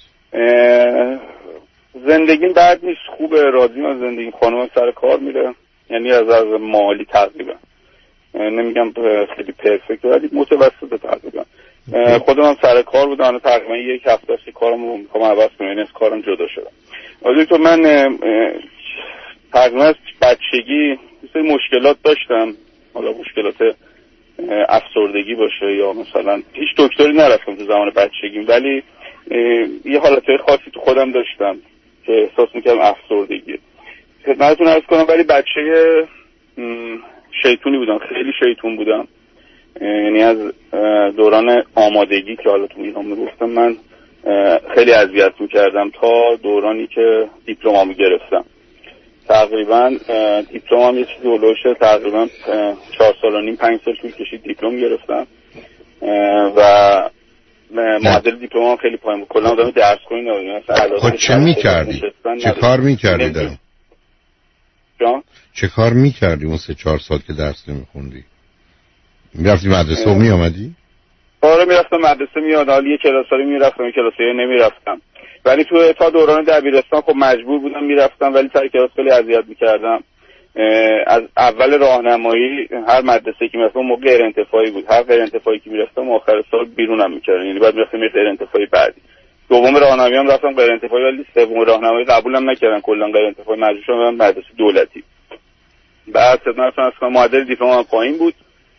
زندگیم بد نیست، خوبه، راضیم از زندگی. خانومم سر کار میره، یعنی از از مالی تقریبا نمیگم خیلی پرفکت ولی متوسط تقریبا. خودم هم سر کار بودم، الان تقریبا یک هفته است که کارمو میخوام عوض کنم، یعنی از کارم جدا شدم. ولی تو من تقریبا از بچگی مثل مشکلات داشتم، حالا مشکلات افسردگی باشه یا مثلا هیچ دکتری نرفتم تو زمان بچگیم، ولی یه حالتهای خاصی تو خودم داشتم که احساس میکردم افسردگی. خدمتتون عرض کنم ولی بچه شیطونی بودم، خیلی شیطون بودم. یعنی از دوران آمادگی که حالا تو ایران میگفتم من خیلی اذیت میکردم تا دورانی که دیپلمامو گرفتم. تقریبا دیپلمم یه چیزی هلوشه تقریبا چهار سال و نیم پنج سال طول کشید دیپلم گرفتم و معدل دیپلمم خیلی پایین بود. کلا آدم درس کنی نبودم. خب چه میکردی؟ چه کار میکردی دارم؟ جان؟ چه کار میکردی اون سه چهار سال که درس نمیخوندی؟ میرفتی مدرسه و میامدی؟ آره میرفتم مدرسه میاد، حالا یه کلاساری میرفتم یه کلاسایی نمیرفتم. ولی تو تا دوران دبیرستان خب مجبور بودم میرفتم، ولی سر کلاس خیلی اذیت میکردم. از اول راهنمایی هر مدرسه که میرفتم موقع غیر انتفاعی بود، هر غیر انتفاعی که میرفتم آخر سال بیرونم میکردن، یعنی بعد میرفتم غیر انتفاعی بعدی. دوم راهنمایی هم رفتم غیر انتفاعی، ولی سوم راهنمایی قبولم نکردن، کلا غیر انتفاعی مجبور شدم برم مدرسه دولتی. بعد خدمتتون عرض کنم معدل دیپلمم پایین بود.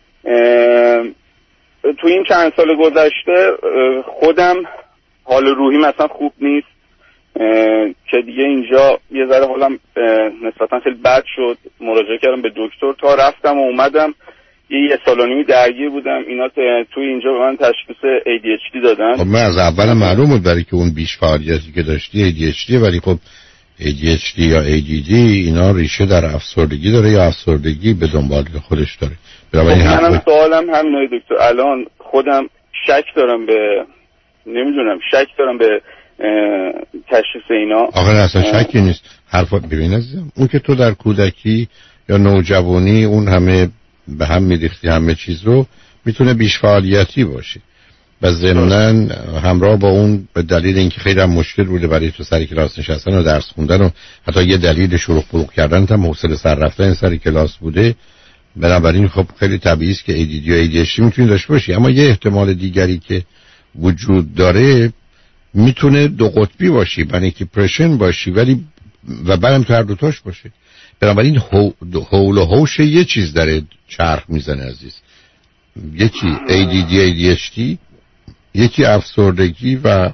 تو این چند سال گذشته خودم حال روحیم اصلا خوب نیست که دیگه اینجا یه ذره حالم نسبتا خیلی بد شد. مراجعه کردم به دکتر، تا رفتم و اومدم یه یه سال و نیمی درگیر بودم. اینا تو اینجا به من تشخیص ای دی اچ دی دادن. خب من از اول معلوم بود برای که اون بیش فعالیتی که داشتی ای دی اچ دی، ولی خب ای دی اچ دی یا ای دی دی اینا ریشه در افسردگی داره یا افسردگی به دنبال خودش داره. خب منم سوالم همینه دکتر، الان خودم شک دارم به نمیدونم شک دارم به تشخیص اینا. آخه اصلا شکی نیست. حرفا ببین عزیزم، اون که تو در کودکی یا نوجوانی اون همه به هم میریختی همه چیز رو، میتونه بیش فعالیتی باشه و ضمناً همراه با اون به دلیل اینکه خیلی هم مشکل بوده برای تو سر کلاس نشستن و درس خوندن و حتی یه دلیل شروع پلوغ کردن هم حوصله سر رفتن سر کلاس بوده، بنابراین خب خیلی طبیعی است که ای دی دی و ای دی اچ دی میتونی داشته باشی. اما یه احتمال دیگری که وجود داره میتونه دو قطبی باشی، برای اینکه پرشن باشی ولی و بعدم تو هر دوتاش باشه. بنابراین حول و حوش یه چیز داره چرخ میزنه عزیز، یکی ای دی دی ای دی اچ دی، یکی افسردگی و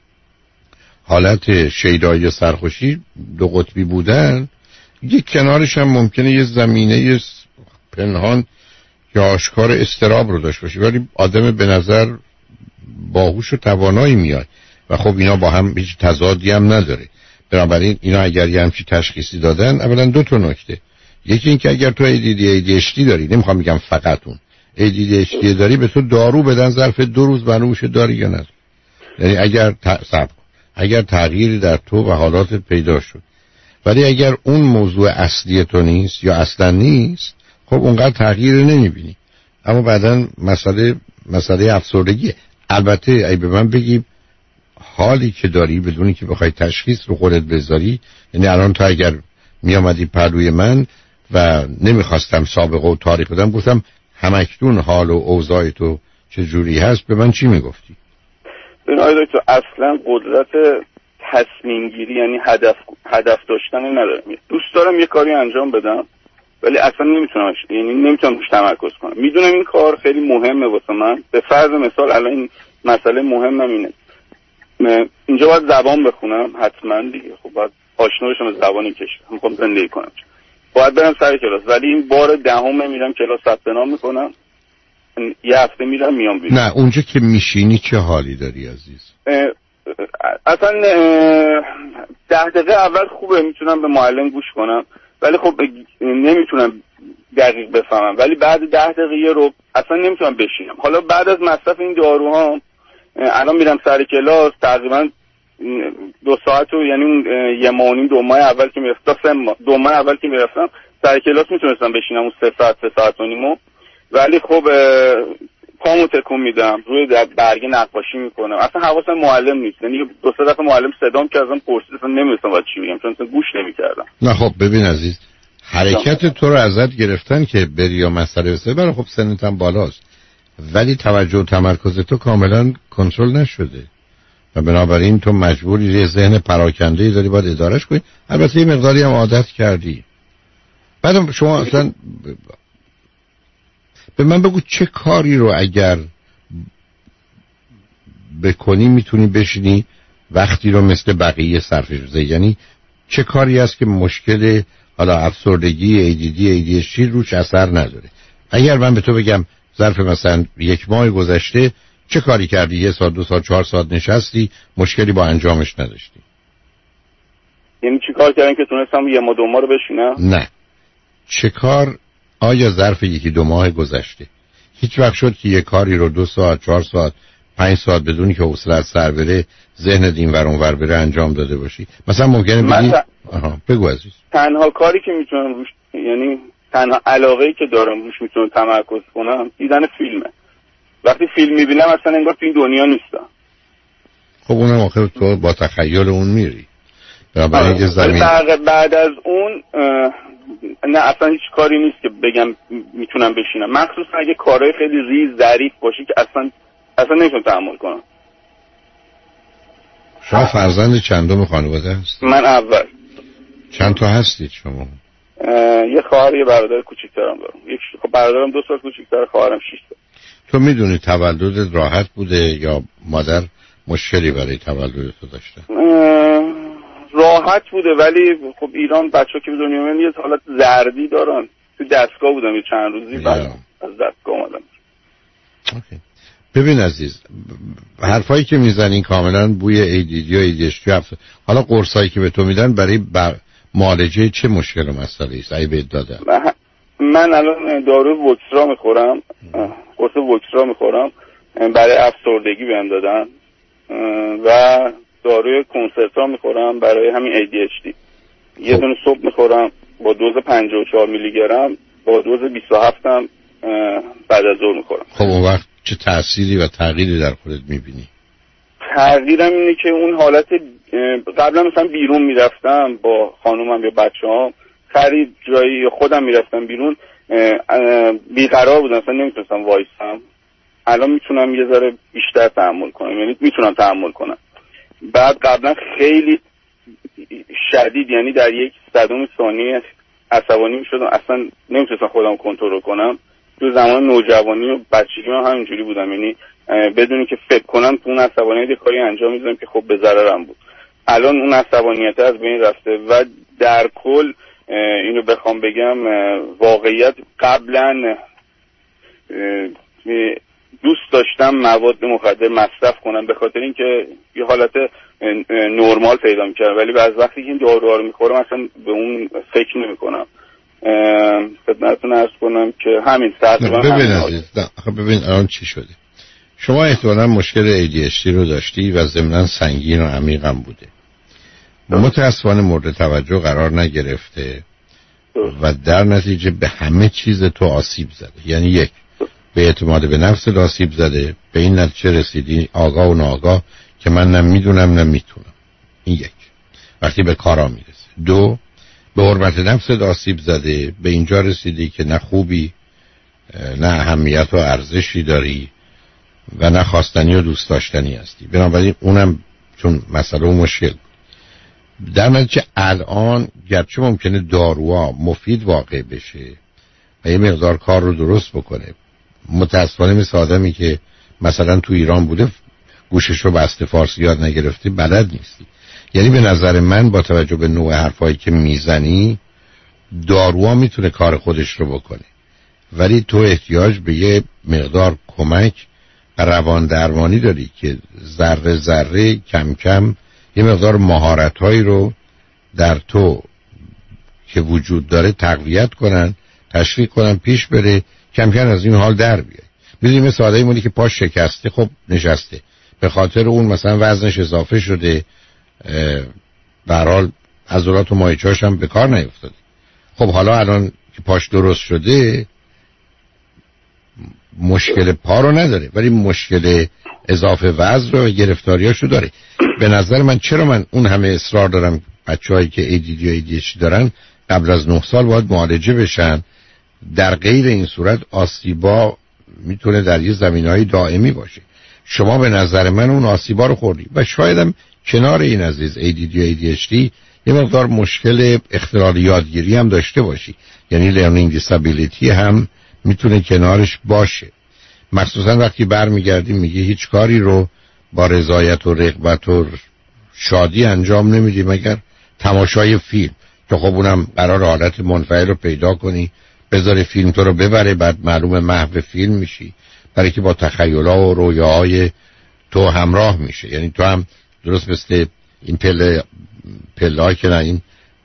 حالت شیدایی سرخوشی. دو قطبی بودن، یک کنارش هم ممکنه یه زمینه پنهان یا آشکار اضطراب رو داشته باشه، ولی آدم به نظر باهوش و توانایی میاد و خب اینا با هم هیچ تضادی هم نداره. بنابراین اینا اگر یه همچی تشخیصی دادن، اولا دو تا نکته، یکی این که اگر تو ای دی دی ای دی اچ دی داری، نمیخوام بگم فقط اون ای دی دی اچ دی داری، به تو دارو بدن ظرف دو روز بنوش داری یا نه. یعنی اگر ت... اگر تغییری در تو و حالات پیدا شد، ولی اگر اون موضوع اصلی تو نیست یا اصلا نیست، خب اونقدر تغییر نمیبینی. اما بعدن مسئله مسئله افسردگیه. البته ای به من بگی حالی که داری بدونی که بخوای تشخیص رو خودت بذاری، یعنی الان تو اگر می آمدی پهلوی من و نمیخواستم سابقه و تاریخ بدم. گفتم همکنون حال و اوضاع تو چه جوری هست، به من چی میگفتی؟ ببین آقای دکتر، اصلا قدرت تصمیم گیری یعنی هدف هدف داشتن ندارم. دوست دارم یه کاری انجام بدم ولی اصلا نمیتونم، یعنی نمیتونم روش تمرکز کنم. میدونم این کار خیلی مهمه واسه من. به فرض مثال الان این مسئله مهمم اینه، اینجا باید زبان بخونم حتما دیگه، خب باید آشنا بشم از زبانی که میخوام زندگی کنم، باید برم سر کلاس، ولی این بار دهم میرم کلاس ثبت نام میکنم، یه هفته میرم میام بیرون. نه اونجا که میشینی چه حالی داری عزیز؟ اصلا ده دقیقه اول خوبه، میتونم به معلم گوش کنم ولی خب نمیتونم دقیق بفهمم، ولی بعد ده دقیقه رو اصلا نمیتونم بشینم. حالا بعد از مصرف این داروها الان میرم سر کلاس تقریبا دو ساعت و یعنی یه ماه و نیم دو ماه اول که میرفتم سه ماه دو ماه اول که میرفتم سر کلاس میتونستم بشینم اون سه ساعت سه ساعت و نیمو، ولی خب پامو تکون میدم، روی برگه نقاشی میکنم، اصلا حواسم معلم نیست. یعنی دو سه دفعه معلم صدام کردم پرسید، اصلا نمیدونستم باید چی بگم چون اصلا گوش نمیکردم. نه خب ببین عزیز، حرکت تو رو ازت گرفتن که بری یا مسئله بسه، برای خب سنت هم بالاست، ولی توجه و تمرکز تو کاملا کنترل نشده و بنابراین تو مجبوری یه ذهن پراکنده‌ای داری باید ادارش کنی. البته یه مقداری هم عادت کردی. بعدم شما اصلا به من بگو چه کاری رو اگر بکنی میتونی بشینی وقتی رو مثل بقیه صرفش بزنی؟ یعنی چه کاری هست که مشکل حالا افسردگی، ای دی دی، ای دی اچ دی روش اثر نداره؟ اگر من به تو بگم ظرف مثلا یک ماه گذشته چه کاری کردی، یه ساعت دو ساعت چهار ساعت نشستی مشکلی با انجامش نداشتی؟ یعنی چی کار کردن که تونستم یه ماه دو ماه رو بشینم؟ نه، چه کار آیا ظرف یکی دو ماه گذشته هیچ وقت شد که یه کاری رو دو ساعت چهار ساعت پنج ساعت بدونی که حوصله‌ات سر بره، ذهنت این ور اون ور بره انجام داده باشی؟ مثلا ممکنه بگی مثلا... آها بگو عزیز. تنها کاری که میتونم روش، یعنی تنها علاقه‌ای که دارم روش میتونم تمرکز کنم دیدن فیلمه. وقتی فیلم میبینم اصلا انگار تو این دنیا نیستم. خب اونم آخر تو با تخیل اون میری. برای زمین بعد از اون نه اصلا هیچ کاری نیست که بگم میتونم بشینم، مخصوصا اگه کارهای خیلی ریز ظریف باشه که اصلا اصلا نمیتونم تحمل کنم. شما فرزند چندم خانواده هست؟ من اول. چند تا هستید شما؟ یه خواهر یه برادر کوچیک‌ترم دارم. یک خب برادرم دو سال کوچیک‌تره، خواهرم شش سال. تو میدونی تولدت راحت بوده یا مادر مشکلی برای تولد تو داشته؟ راحت بوده، ولی خب ایران بچه‌ها که به دنیا میان یه حالت زردی دارن. تو دستگاه بودم یه چند روزی بعد از دستگاه اومدم. اوکی. ببین عزیز، حرفایی که میزنی کاملا بوی ای دی دی و ای دی اچ دی هست. حالا قرصایی که به تو میدن برای بر... معالجه چه مشکل و مسئله است؟ ای بهت دادن؟ من الان دارو وکسرا میخورم، قرص وکسرا میخورم برای افسردگی بهم دادن و داروی کنسرتا میخورم برای همین ای دی اچ دی. یه دونه صبح میخورم با دوز پنجاه و چهار میلی گرم، با دوز بیست و هفت هم بعد از ظهر میخورم. خب اون وقت چه تأثیری و تغییری در خودت میبینی؟ تغییرم اینه که اون حالت قبلا مثلا بیرون میرفتم با خانومم یا بچه‌هام، خرید جایی خودم میرفتم بیرون، بیقرار بودم اصلا نمیتونستم وایسم. الان میتونم یه ذره بیشتر تحمل کنم، یعنی میتونم تحمل کنم. بعد قبلا خیلی شدید، یعنی در یک صدم ثانیه عصبانی میشدم، اصلا نمیتونستم خودم کنترل کنم. تو زمان نوجوانی و بچگی من همینجوری بودم، یعنی بدون که فکر کنم تو اون عصبانیت یه کاری انجام میدادم که خب به ضررم بود. الان اون عصبانیت از بین رفته و در کل اینو بخوام بگم واقعیت قبلا دوست داشتم مواد مخدر مصرف کنم به خاطر اینکه یه حالت نرمال پیدا می‌کردم، ولی بعض وقتی که این داروها رو می‌خورم اصلا به اون فکر نمی‌کنم. خدمتتون عرض کنم که همین تقریبا ببین عزیز، خب ببین الان چی شده. شما احتمالاً مشکل ای دی اچ دی رو داشتی و ضمناً سنگین و عمیق هم بوده. متأسفانه مورد توجه قرار نگرفته و در نتیجه به همه چیز تو آسیب زده. یعنی یک، به اعتماد به نفس آسیب زده، به این نتیجه رسیدی آگاه و ناآگاه که من نه میدونم نه میتونم. این یک، وقتی به کارا میرسه. دو، به حرمت نفست آسیب زده، به اینجا رسیدی که نه خوبی، نه اهمیت و ارزشی داری و نه خواستنی و دوست داشتنی هستی. بنابراین اونم چون مسئله و مشکل در نتیجه الان گرچه ممکنه داروها مفید واقع بشه و یه مقدار کار رو درست بکنه، متاسفانه مثل آدمی که مثلا تو ایران بوده گوشش رو بسته فارسی یاد نگرفته بلد نیستی. یعنی به نظر من با توجه به نوع حرفایی که میزنی داروها میتونه کار خودش رو بکنه، ولی تو احتیاج به یه مقدار کمک روان درمانی داری که ذره ذره کم کم یه مقدار مهارت‌هایی رو در تو که وجود داره تقویت کنن، تشویق کنن، پیش بره، کم کم از این حال در بیای. می‌دونی مثل آدمی مونی که پاش شکسته، خب نشسته، به خاطر اون مثلا وزنش اضافه شده، به هر حال عضلات و مایچه‌اش هم به کار نیفتاده. خب حالا الان که پاش درست شده مشکل پا رو نداره، ولی مشکل اضافه وزن رو و گرفتاریاشو داره. به نظر من چرا من اون همه اصرار دارم بچه‌هایی که ای دی دی و ای دی اچ دی دارن قبل از نه سال باید معالجه بشن، در غیر این صورت آسیبا میتونه در یه زمینه‌های دائمی باشه. شما به نظر من اون آسیبا رو خوردی و شاید هم کنار این عزیز ای دی دی و ای دی اچ دی یه مقدار مشکل اختلال یادگیری هم داشته باشی، یعنی لرنینگ دیسابیلیتی هم میتونه کنارش باشه. مخصوصا وقتی برمیگردی میگه هیچ کاری رو با رضایت و رغبت و شادی انجام نمیدی مگر تماشای فیلم، تو خب اونم قرار حالت منفعل رو پیدا کنی، بذاری فیلم تو رو ببره، بعد معلوم محو فیلم میشی، برای که با تخیل‌ها و رویاهای تو همراه میشه. یعنی تو هم درست مثل این پله پله که نه این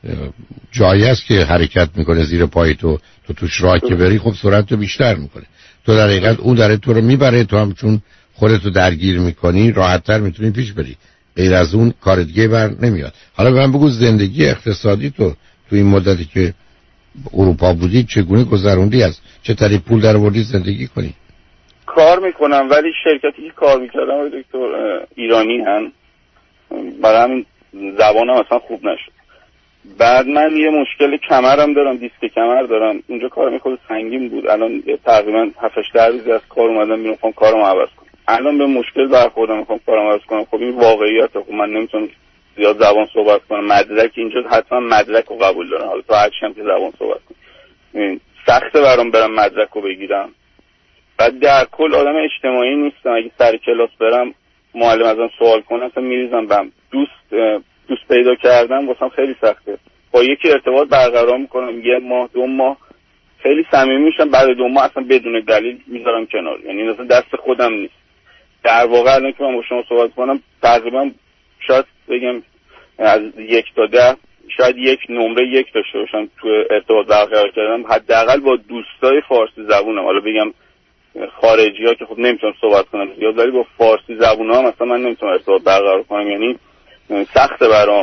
جایی است که حرکت میکنه زیر پای تو، تو توش راه که بری خب سرعت رو بیشتر میکنه. تو در حقیقت اون داره تو رو میبره، تو هم چون خودتو درگیر میکنی راحت‌تر میتونی پیش بری، غیر از اون کار دیگه بر نمیاد. حالا به من بگو زندگی اقتصادی تو تو این مدتی که اروپا بودی چگونه گذروندی؟ از چه طریق پول درآوردی زندگی کنی؟ کار میکنم ولی شرکتی که کار میکردم دکتر ایرانی هم، برای همین زبانم اصلا خوب نشد. بعد من یه مشکل کمرم دارم، دیسک کمر دارم، اونجا کار میکنه سنگین بود. الان تقریبا هفت هشت روزی از کار اومدم بیرون، میخوام کارم عوض کنم. الان به مشکل برخوردم، میخوام کارم عوض کنم. خب این واقعیته، خب من نمیتونم زیاد زبان صحبت کنم. مدرک اینجا حتما مدرک رو قبول دارن، حالا تو هر چند که زبان صحبت کنم سخته برام برام مدرک رو بگیرم. بعد در کل آدم اجتماعی نیستم، اگه سر کلاس برم معلم ازم سوال کنه اصلا میریزم بهم. دوست دوست پیدا کردم واسم خیلی سخته. با یکی ارتباط برقرار میکنم یه ماه دو ماه خیلی صمیمی میشم، بعد دو ماه اصلا بدون دلیل میذارم کنار. یعنی اصلا دست خودم نیست. در واقع الان که من با شما صحبت کنم تقریبا شاید بگم از یک تا ده شاید یک نمره یک داشته باشم تو ارتباط برقرار کردم، حداقل با دوستای فارسی زبونم. حالا بگم خارجی ها که خب نمیتونم صحبت کنم زیاد، ولی با فارسی زبون ها مثلا من نمیتونم ارتباط برقرار کنم. یعنی سخته برام.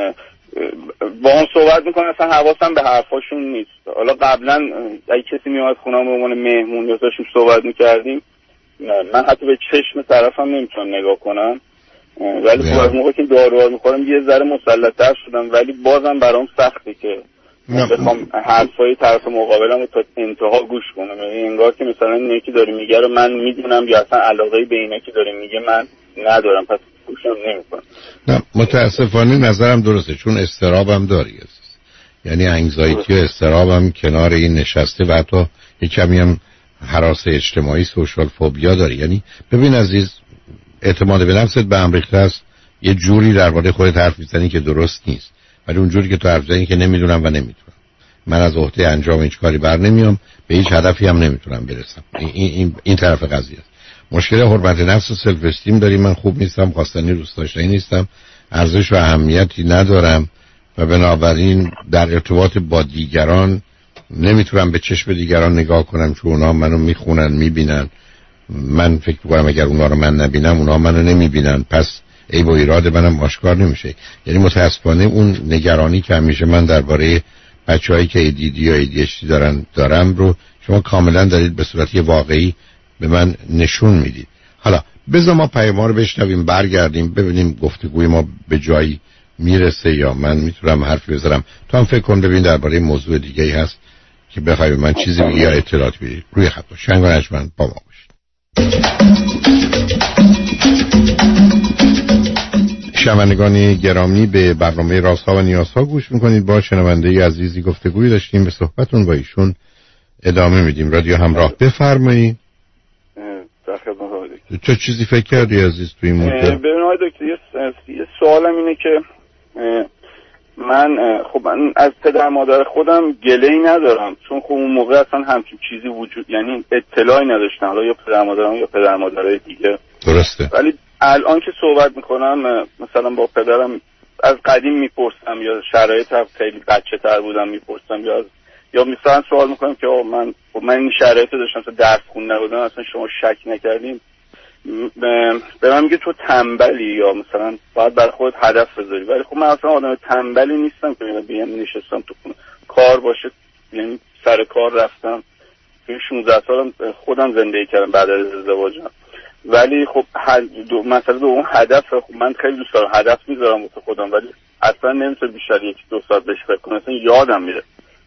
با هم صحبت میکنم اصلا حواسم به حرفاشون نیست. حالا قبلا اگه کسی میاد خونم به عنوان مهمون یا داشتیم صحبت میکردیم من حتی به چشم طرفم نمیتونم نگاه کنم، ولی خب از موقع که داروها میخورم یه ذره مسلط‌تر شدم، ولی بازم برام سخته که بخوام حرفای طرف مقابلم رو تا انتها گوش کنم. یعنی انگار که مثلا اینی داره میگه رو من میدونم یا اصلا علاقه‌ای به اینا که داره میگه من ندارم، پس گوشم نمیکنم. نه متاسفانه نظرم درسته، چون استرابم داری است. یعنی انگزایتی و استرابم کنار این نشسته و حتی یک کمی هم هراس اجتماعی سوشال فوبیا داری. یعنی ببین عزیز، اعتماد به نفست به هم ریخته است، یه جوری درباره خودت حرف میزنی که درست نیست، ولی اونجوری که تو حرف زنی که نمیدونم و نمیتونم، من از عهده انجام هیچ کاری بر نمیام، به هیچ هدفی هم نمیتونم برسم. این این این طرف قضیه است. مشکل حرمت نفس و سلف استیم داری. من خوب نیستم، خواستنی دوست داشتنی نیستم، ارزش و اهمیتی ندارم و بنابراین در ارتباط با دیگران نمیتونم به چشم دیگران نگاه کنم چون اونا منو میخونن میبینن. من فکر میکنم اگر اونا رو من نبینم اونا منو نمیبینن، پس ای با ایراد منم آشکار نمیشه. یعنی متاسفانه اون نگرانی که همیشه من درباره بچه‌هایی که ای دی دی یا ای دی اچ دی دارن دارم رو شما کاملا دارید به صورت واقعی به من نشون میدید. حالا بذار ما پیام رو بشنویم، برگردیم ببینیم گفتگوی ما به جایی میرسه یا من میتونم حرفی بزنم. تو هم فکر کن ببین درباره موضوع دیگه ای هست که بخوای من چیزی بگی یا اطلاعات بدی. روی خط باش. شنگ و نجمن با ما باشید. شنوندگان گرامی، به برنامه رازها و نیازها گوش میکنید. با شنونده عزیزی گفتگوی داشتیم، به صحبتون با ایشون ادامه میدیم. رادیو همراه، بفرمایید. چه چیزی فکر کردی عزیز تو این مدت؟ ببین آقای دکتر، یه سوالم اینه که من خب من از پدر مادر خودم گله‌ای ندارم، چون خب اون موقع اصلا همچین چیزی وجود، یعنی اطلاعی نداشتم، حالا یا پدر مادرم یا پدر مادرای دیگه. درسته. ولی الان که صحبت میکنم مثلا با پدرم از قدیم میپرسم، یا شرایط خیلی بچه تر بودم میپرسم، یا یا مثلا سوال میکنم که آقا من خب من این شرایط داشتم تا درس خون نبودم، اصلا شما شک نکردین؟ به من میگه تو تنبلی، یا مثلا باید برای خودت هدف بذاری. ولی خب من اصلا آدم تنبلی نیستم که بگم نشستم تو خونه کار باشه، یعنی سر کار رفتم. شانزده سالم خودم زندگی کردم بعد از ازدواجم. ولی خب دو مسئله دوم هدف. خب من خیلی دوست دارم هدف میذارم واسه خودم، ولی اصلا نمیتونم بیشتر یک دو ساعت بهش فکر کنم، اصلا یادم میره،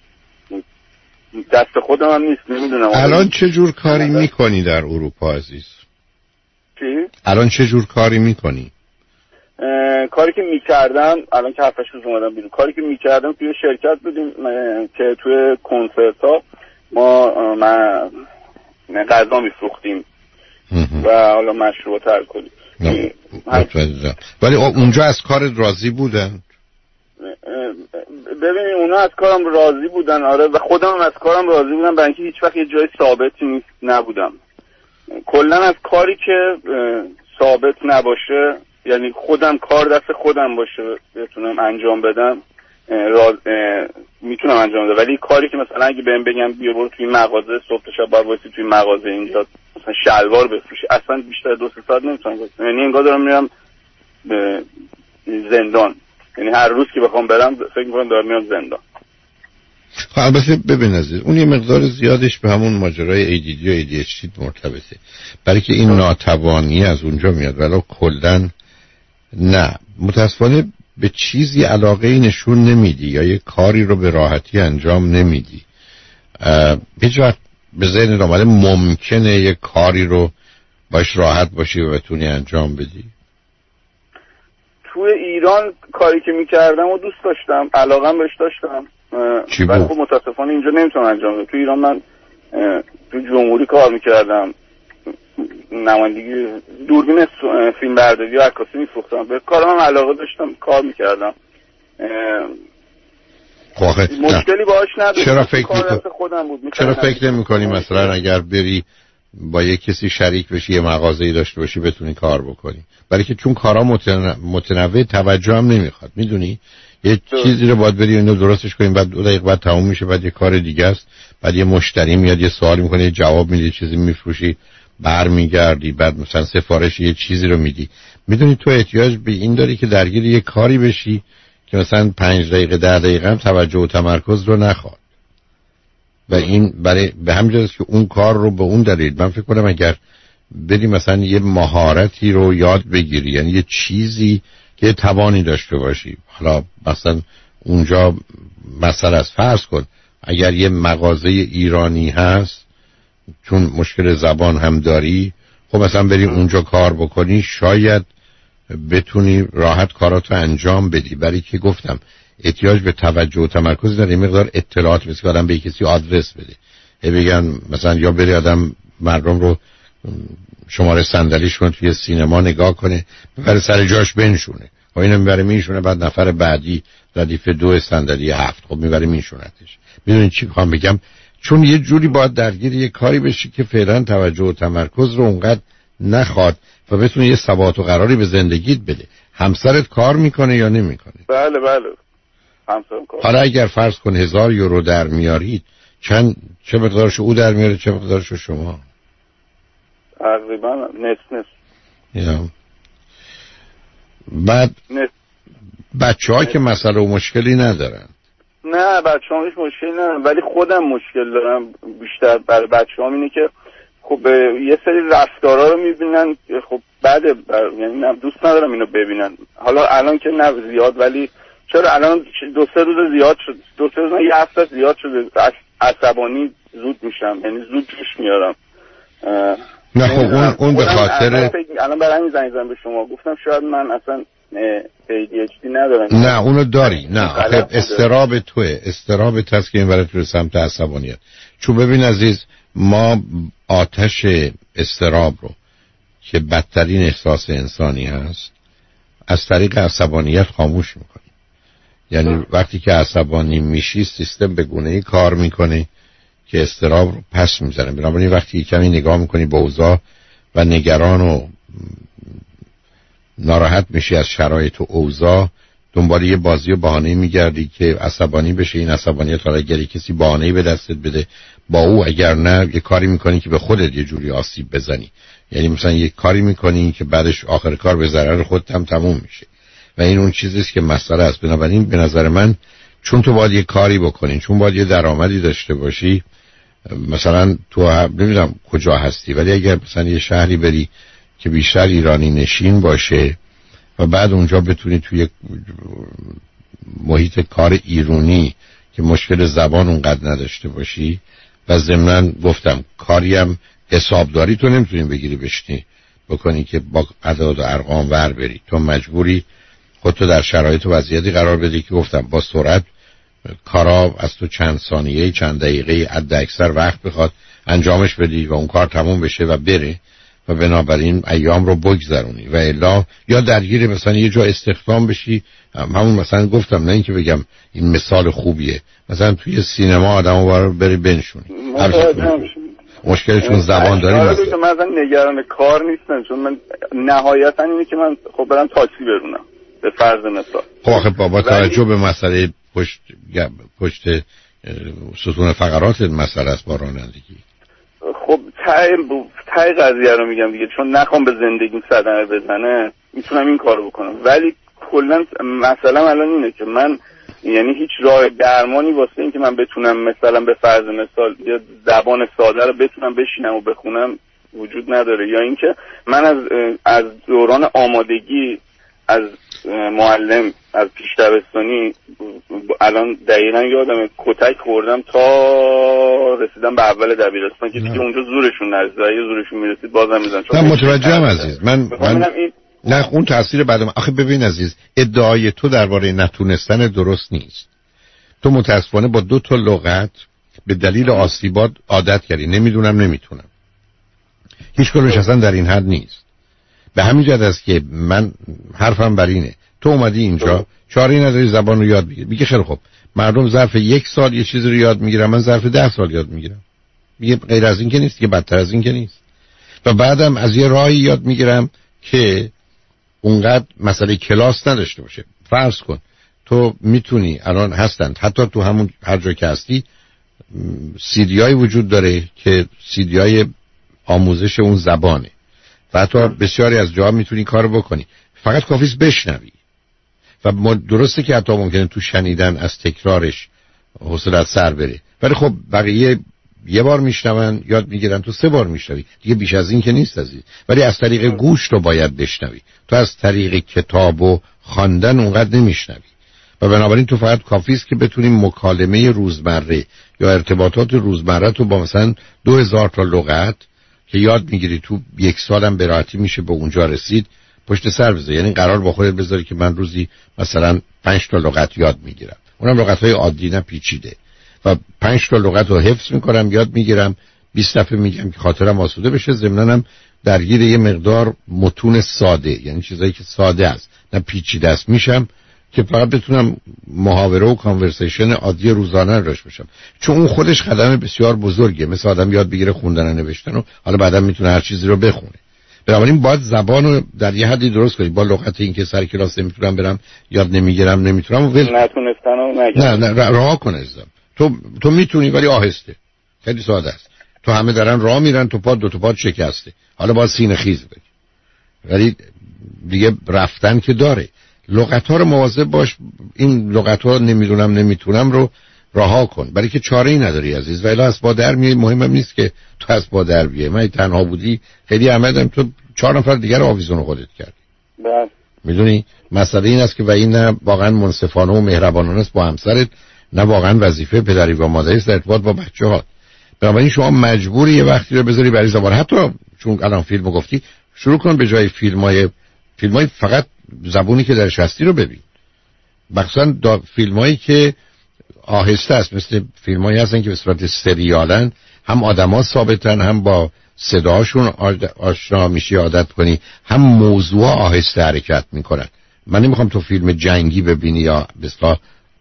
دست خودم هم نیست، نمیدونم. الان چه جور کاری میکنی در اروپا عزیز؟ چی؟ الان چه جور کاری میکنی؟ کاری که میکردم الان که هفتش روز اومدم بیرون، کاری که میکردم توی شرکت بودیم که توی کنسرت ها ما من غذا میفروختیم و حالا مشروبات الکلی. ولی اونجا از کارت راضی بودن؟ ببینید اونا از کارم راضی بودن، آره، و خودم از کارم راضی بودم، برای اینکه هیچ وقت یه جای ثابتی نیست نبودم. کلا از کاری که ثابت نباشه، یعنی خودم کار دست خودم باشه بتونم انجام بدم، راز... میتونم انجام بدم. ولی کاری که مثلا اگه بهم بگم بیا برو توی مغازه صبح تا شب باید وایسی توی مغازه اینجا مثلا شلوار بفروشی، اصلا بیشتر دو سه ساعت نمیتونم وایسم. یعنی انگار دارم میرم به زندان، یعنی هر روز که بخوام برم فکر میکنم دارم میرم زندان. خب البته ببین عزیز، اون یه مقدار زیادش به همون ماجرای ای دی دی و ای دی اچ دی مرتبطه، برای که این ناتوانی از اونجا میاد. ولی کلاً نه، متاسفانه به چیزی علاقه ای نشون نمیدی یا یه کاری رو به راحتی انجام نمیدی. هیچ وقت به ذهن اومده ممکنه یه کاری رو باش راحت باشی و بتونی انجام بدی؟ توی ایران کاری که میکردم و دوست داشتم، علاقم بهش داشتم، ولی خب متاسفانه اینجا نمیتونم انجام بدم. توی ایران من تو جمهوری کار میکردم، نمایندگی دوربین فیلم برداری و عکاسی میفروختم، به کارم هم علاقه داشتم، کار میکردم. مشکلی باهاش نداشتم. چرا فکر میکنی خودم بود چرا فکر نمی‌کنی مثلا اگر بری با یک کسی شریک بشی، یه مغازه‌ای داشته باشی، بتونی کار بکنی؟ برای که چون کارا متنوع, متنوع توجه هم نمیخواد، میدونی یه دو. چیزی رو باید بری اینو درستش کنیم، بعد دو دقیقه بعد تموم میشه، بعد یه کار دیگه است، بعد یه مشتری میاد یه سوال میکنه، یه جواب میده، چیزی میفروشی، برمیگردی، بعد مثلا سفارش یه چیزی رو میدی. میدونی تو احتیاج به این داری که درگیر یه کاری بشی که مثلا پنج دقیقه ده دقیقه هم توجه و تمرکز رو نخواد. و این برای به همین جاست که اون کار رو به اون دلیل من فکر کنم اگر بری مثلا یه مهارتی رو یاد بگیری، یعنی یه چیزی که یه توانی داشته باشی، حالا مثلا اونجا مثلا از فرض کن اگر یه مغازه ایرانی هست، چون مشکل زبان هم داری، خب مثلا بری اونجا کار بکنی، شاید بتونی راحت کاراتو انجام بدی. برای که گفتم احتیاج به توجه و تمرکز داره، مقدار اطلاعات مثل که آدم به کسی آدرس بده، بگن مثلا یا بری آدم مردم رو شماره صندلیشون توی سینما نگاه کنه، ببره سر جاش بنشونه، و اینو میبره میشونه، بعد نفر بعدی ردیف دو صندلی هفت، خب میبره میشونتش. میدونی چی میخوام بگم؟ چون یه جوری باید درگیر یه کاری بشی که فعلا توجه و تمرکز رو اونقدر نخواد و بتونه یه ثبات و قراری به زندگیت بده. همسرت کار میکنه یا نمیکنه؟ بله بله همسرم کار. حالا اگر فرض کن هزار یورو در میارید، چند چه مقدارش او در میاره، چه مقدارش شما؟ تقریبا نصف نصف. یا بعد بچه ها که مسئله و مشکلی ندارن؟ نه بچه ها هیچ مشکلی ندارن، ولی خودم مشکل دارم بیشتر برای بچه ها اینه که خب یه سری رفتارا رو میبینن، خب بعد یعنی دوست ندارم اینو ببینن. حالا الان که نه زیاد، ولی چرا الان دو سه روز زیاد شد، دو سه روز یه هفته زیاد شده، عصبانی زود میشم، یعنی زود جوش میارم. نه خب اون اون به خاطر الان برای همین زنگ زدم به شما، گفتم شاید من اصلا ای دی اچ دی ندارم. نه اونو داری، نه خب استراب توه، استراب هست که این ورد رو سمت عصبانیت. چون ببین عزیز، ما آتش استراب رو که بدترین احساس انسانی هست از طریق عصبانیت خاموش میکنی. یعنی وقتی که عصبانی میشی سیستم به گونه‌ای کار میکنه که استراب رو پس میزنه. بنابراین وقتی کمی نگاه میکنی به اوضاع و نگران و ناراحت میشی از شرایط و اوضاع، دنبال یه بازی و بهانه میگردی که عصبانی بشه. این عصبانیت حالا اگر کسی بهانه‌ای به دستت بده با او، اگر نه یه کاری میکنی که به خودت یه جوری آسیب بزنی. یعنی مثلا یه کاری میکنی که بعدش آخر کار به ضرر خودت هم تموم میشه و این اون چیزیست که مسئله است. بنابراین به نظر من چون تو باید یه کاری بکنی، چون باید یه درآمدی داشته باشی، مثلا تو نمیدونم کجا هستی، ولی اگر مثلا یه شهری بری که بیشتر ایرانی نشین باشه و بعد اونجا بتونی توی محیط کار ایرانی که مشکل زبان اونقدر نداشته باشی و ضمناً گفتم کاری هم حسابداری تو نمیتونی بگیری بشنی بکنی که با اعداد و ارقام ور بری، تو مجبوری خودتو در شرایط و وضعیتی قرار بدی که گفتم با سرعت کارا از تو چند ثانیه چند دقیقه حد اکثر وقت بخواد انجامش بدی و اون کار تموم بشه و بره و بنابراین ایام رو بگذرونی و الا یا درگیر مثلا یه جا استخدام بشی. همون مثلا گفتم نه اینکه بگم این مثال خوبیه، مثلا توی سینما آدمو بارو بری بنشونی مشکلشون زبان داری. مثلا من مثلا نگران کار نیستم، چون من نهایتا اینه که من خب برم تاکسی برونم به فرض مثال. خب آخه با توجه به مسئله پشت پشت ستون فقرات مسئله است با رانندگی. خب تای تای قضیه رو میگم دیگه، چون نخوام به زندگیم صدمه بزنه میتونم این کارو بکنم، ولی کلا مثلا الان اینه که من یعنی هیچ راه درمانی واسه این که من بتونم مثلا به فرض مثال یا زبان ساده رو بتونم بشینم و بخونم وجود نداره. یا اینکه من از از دوران آمادگی از معلم از پیش دبستانی الان دقیقا یادم کتک خوردم تا رسیدم به اول دبیرستان که دیگه اونجا زورشون نرسید، اگه زورشون میرسید بازم میزن. نه متوجهم عزیز، من من این... نه اون تاثیر بعدم. آخه ببین عزیز، ادعای تو درباره نتونستن درست نیست. تو متاسفانه با دو تا لغت به دلیل آسیبات عادت کردی، نمیدونم نمیتونم. هیچ کارش اصلا در این حد نیست. به همین جهت است که من حرفم بر اینه تو اومدی اینجا چاری نداری زبان رو یاد بگیری. میگه خیلی خوب، مردم ظرف یک سال یه چیزی رو یاد میگیرن، من ظرف ده سال یاد میگیرم. میگه غیر از این که نیست، که بدتر از این که نیست. و بعدم از یه راهی یاد میگیرم که اونقدر مسئله کلاس نداشته باشه. فرض کن تو میتونی، الان هستند حتی تو همون هر جا که هستی سیدیای وجود داره که سیدیای آموزش اون زبانه و حتی بسیاری از جاها میتونی کارو بکنی، فقط کافیست بشنوی. و درسته که حتی ممکنه تو شنیدن از تکرارش حوصله‌ات سر بره، ولی خب بقیه یه بار میشنون یاد میگیرن، تو سه بار میشنوی دیگه، بیش از این که نیست عزیز. ولی از طریق گوش رو باید بشنوی، تو از طریق کتاب و خواندن اونقدر نمیشنوی. و بنابراین تو فقط کافیست که بتونی مکالمه روزمره یا ارتباطات روزمره تو با مثلا دو هزار تا لغت که یاد میگیری تو یک سالم به راحتی میشه به اونجا رسید پشت سر بذاری. یعنی قرار با خودت بذاری که من روزی مثلا پنج تا لغت یاد میگیرم، اونم لغت‌های عادی نه پیچیده، و پنج تا لغت رو حفظ میکنم یاد میگیرم، بیست دفعه میگم که خاطرم آسوده بشه، ضمناً هم درگیر یه مقدار متون ساده، یعنی چیزایی که ساده است نه پیچیده است میشم که فقط بتونم محاوره و کانورسیشن عادی روزانه روش بشم. چون اون خودش قدم بسیار بزرگه، مثل آدم یاد بگیره خوندن و نوشتن و حالا بعدا میتونه هر چیزی رو بخونه. بنابراین باید زبان رو در یه حدی درست کنی. با لغت این که سر کلاس نمیتونم برم یاد نمیگیرم نمیتونم ول نتونستن و نگم. نه نه راه کن ازم. تو تو میتونی ولی آهسته، خیلی ساده است. تو همه دارن راه میرن، تو پاد دو تا پاد شکسته، حالا باید سینه خیز بگی. ولی دیگه رفتن که داره. لغت ها رو مواظب باش. این لغت ها نمیدونم نمیتونم رو رها کن، برای که چاره ای نداری عزیز. و الا از با در میای، مهمم نیست که تو از با در بیای. من تنها بودی خیلی احمدم، تو چهار نفر دیگر آویزون خودت کردی. بله میدونی مسئله این است که و این نه واقعا منصفانه و مهربانانه است با همسرت، نه واقعا وظیفه پدری و مادری است در ارتباط با بچه‌ها. بنابراین شما مجبوری یه وقتی رو بذاری برای زبان. حتی چون الان فیلمو گفتی، شروع کن به جای فیلمای فیلمای فقط زبونی که درش هستی رو ببین. مثلا فیلمایی که آهسته است، مثل فیلمایی هستن که به صورت سریالن، هم آدما ثابتن، هم با صداشون آشنا میشی عادت کنی، هم موضوع آهسته حرکت میکنن. من نمیخوام تو فیلم جنگی ببینی یا به اصطلاح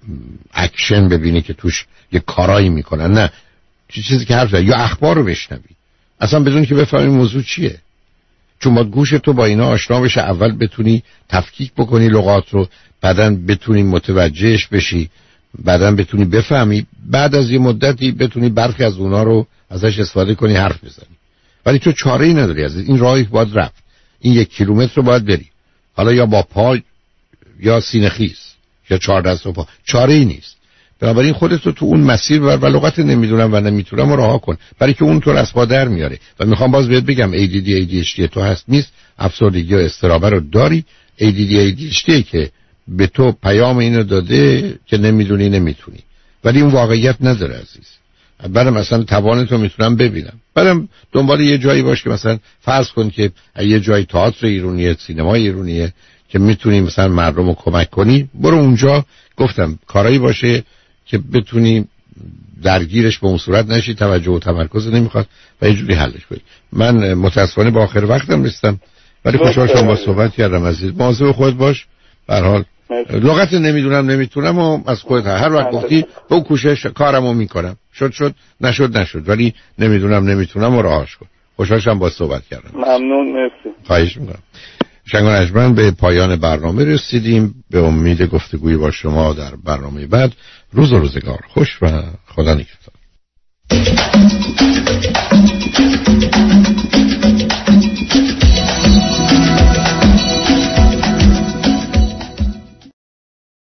اکشن ببینی که توش یه کارایی میکنن، نه، چیزی که حرف زد یا اخبار رو بشنوی اصلا بدون که بفهمی موضوع چیه. چون با گوش تو با اینا آشنا بشه، اول بتونی تفکیک بکنی لغات رو، بعداً بتونی متوجهش بشی، بعداً بتونی بفهمی، بعد از یه مدتی بتونی برخی از اونا رو ازش استفاده کنی، حرف بزنی. ولی تو چاره‌ای نداری از این راهی باید رفت. این یک کیلومتر رو باید بری، حالا یا با پا یا سینه خیز یا چهار دست و پا، چاره‌ای نیست. بنابراین خودت رو تو اون مسیر ببر و لغت نمیدونم و نمیتونم رو رها کن، برای که اون تو از پا در میاره. و میخوام باز بهت بگم ای دی دی ای دی اچ دی تو هست نیست، افسردگی و اضطراب رو داری. ای دی دی ای دی اچ دی که به تو پیام اینو داده که نمیدونی نمیتونی، ولی اون واقعیت نداره عزیز. برام مثلا توانتو میتونم ببینم، برام دنبال یه جایی باش که مثلا فرض کن که یه جای تئاتر ایرانیه، سینما ایرانیه که میتونی مثلا مردم رو کمک کنی، برو اونجا. گفتم کارایی باشه که بتونی درگیرش به اون صورت نشی، توجه و تمرکز نمیخواد و یه جوری حلش کنی. من متاسفانه با آخر وقتم رسیدم، ولی خوشحال شدم با صحبت کردم عزیز. مواظب خودت باش. به هر حال لغت نمیدونم نمیتونم و از خودت هر وقت گفتی به اون کوشش کارمو میکنم، شد شد نشد نشد، ولی نمیدونم نمیتونم و راهش کن. خوشحال شدم با صحبت کردم. ممنون، مرسی. خواهش میکنم. شنگ و نجمن به پایان برنامه رسیدیم. به امید گفتگوی با شما در برنامه بعد. روز و روزگار خوش و خدا نگهدار.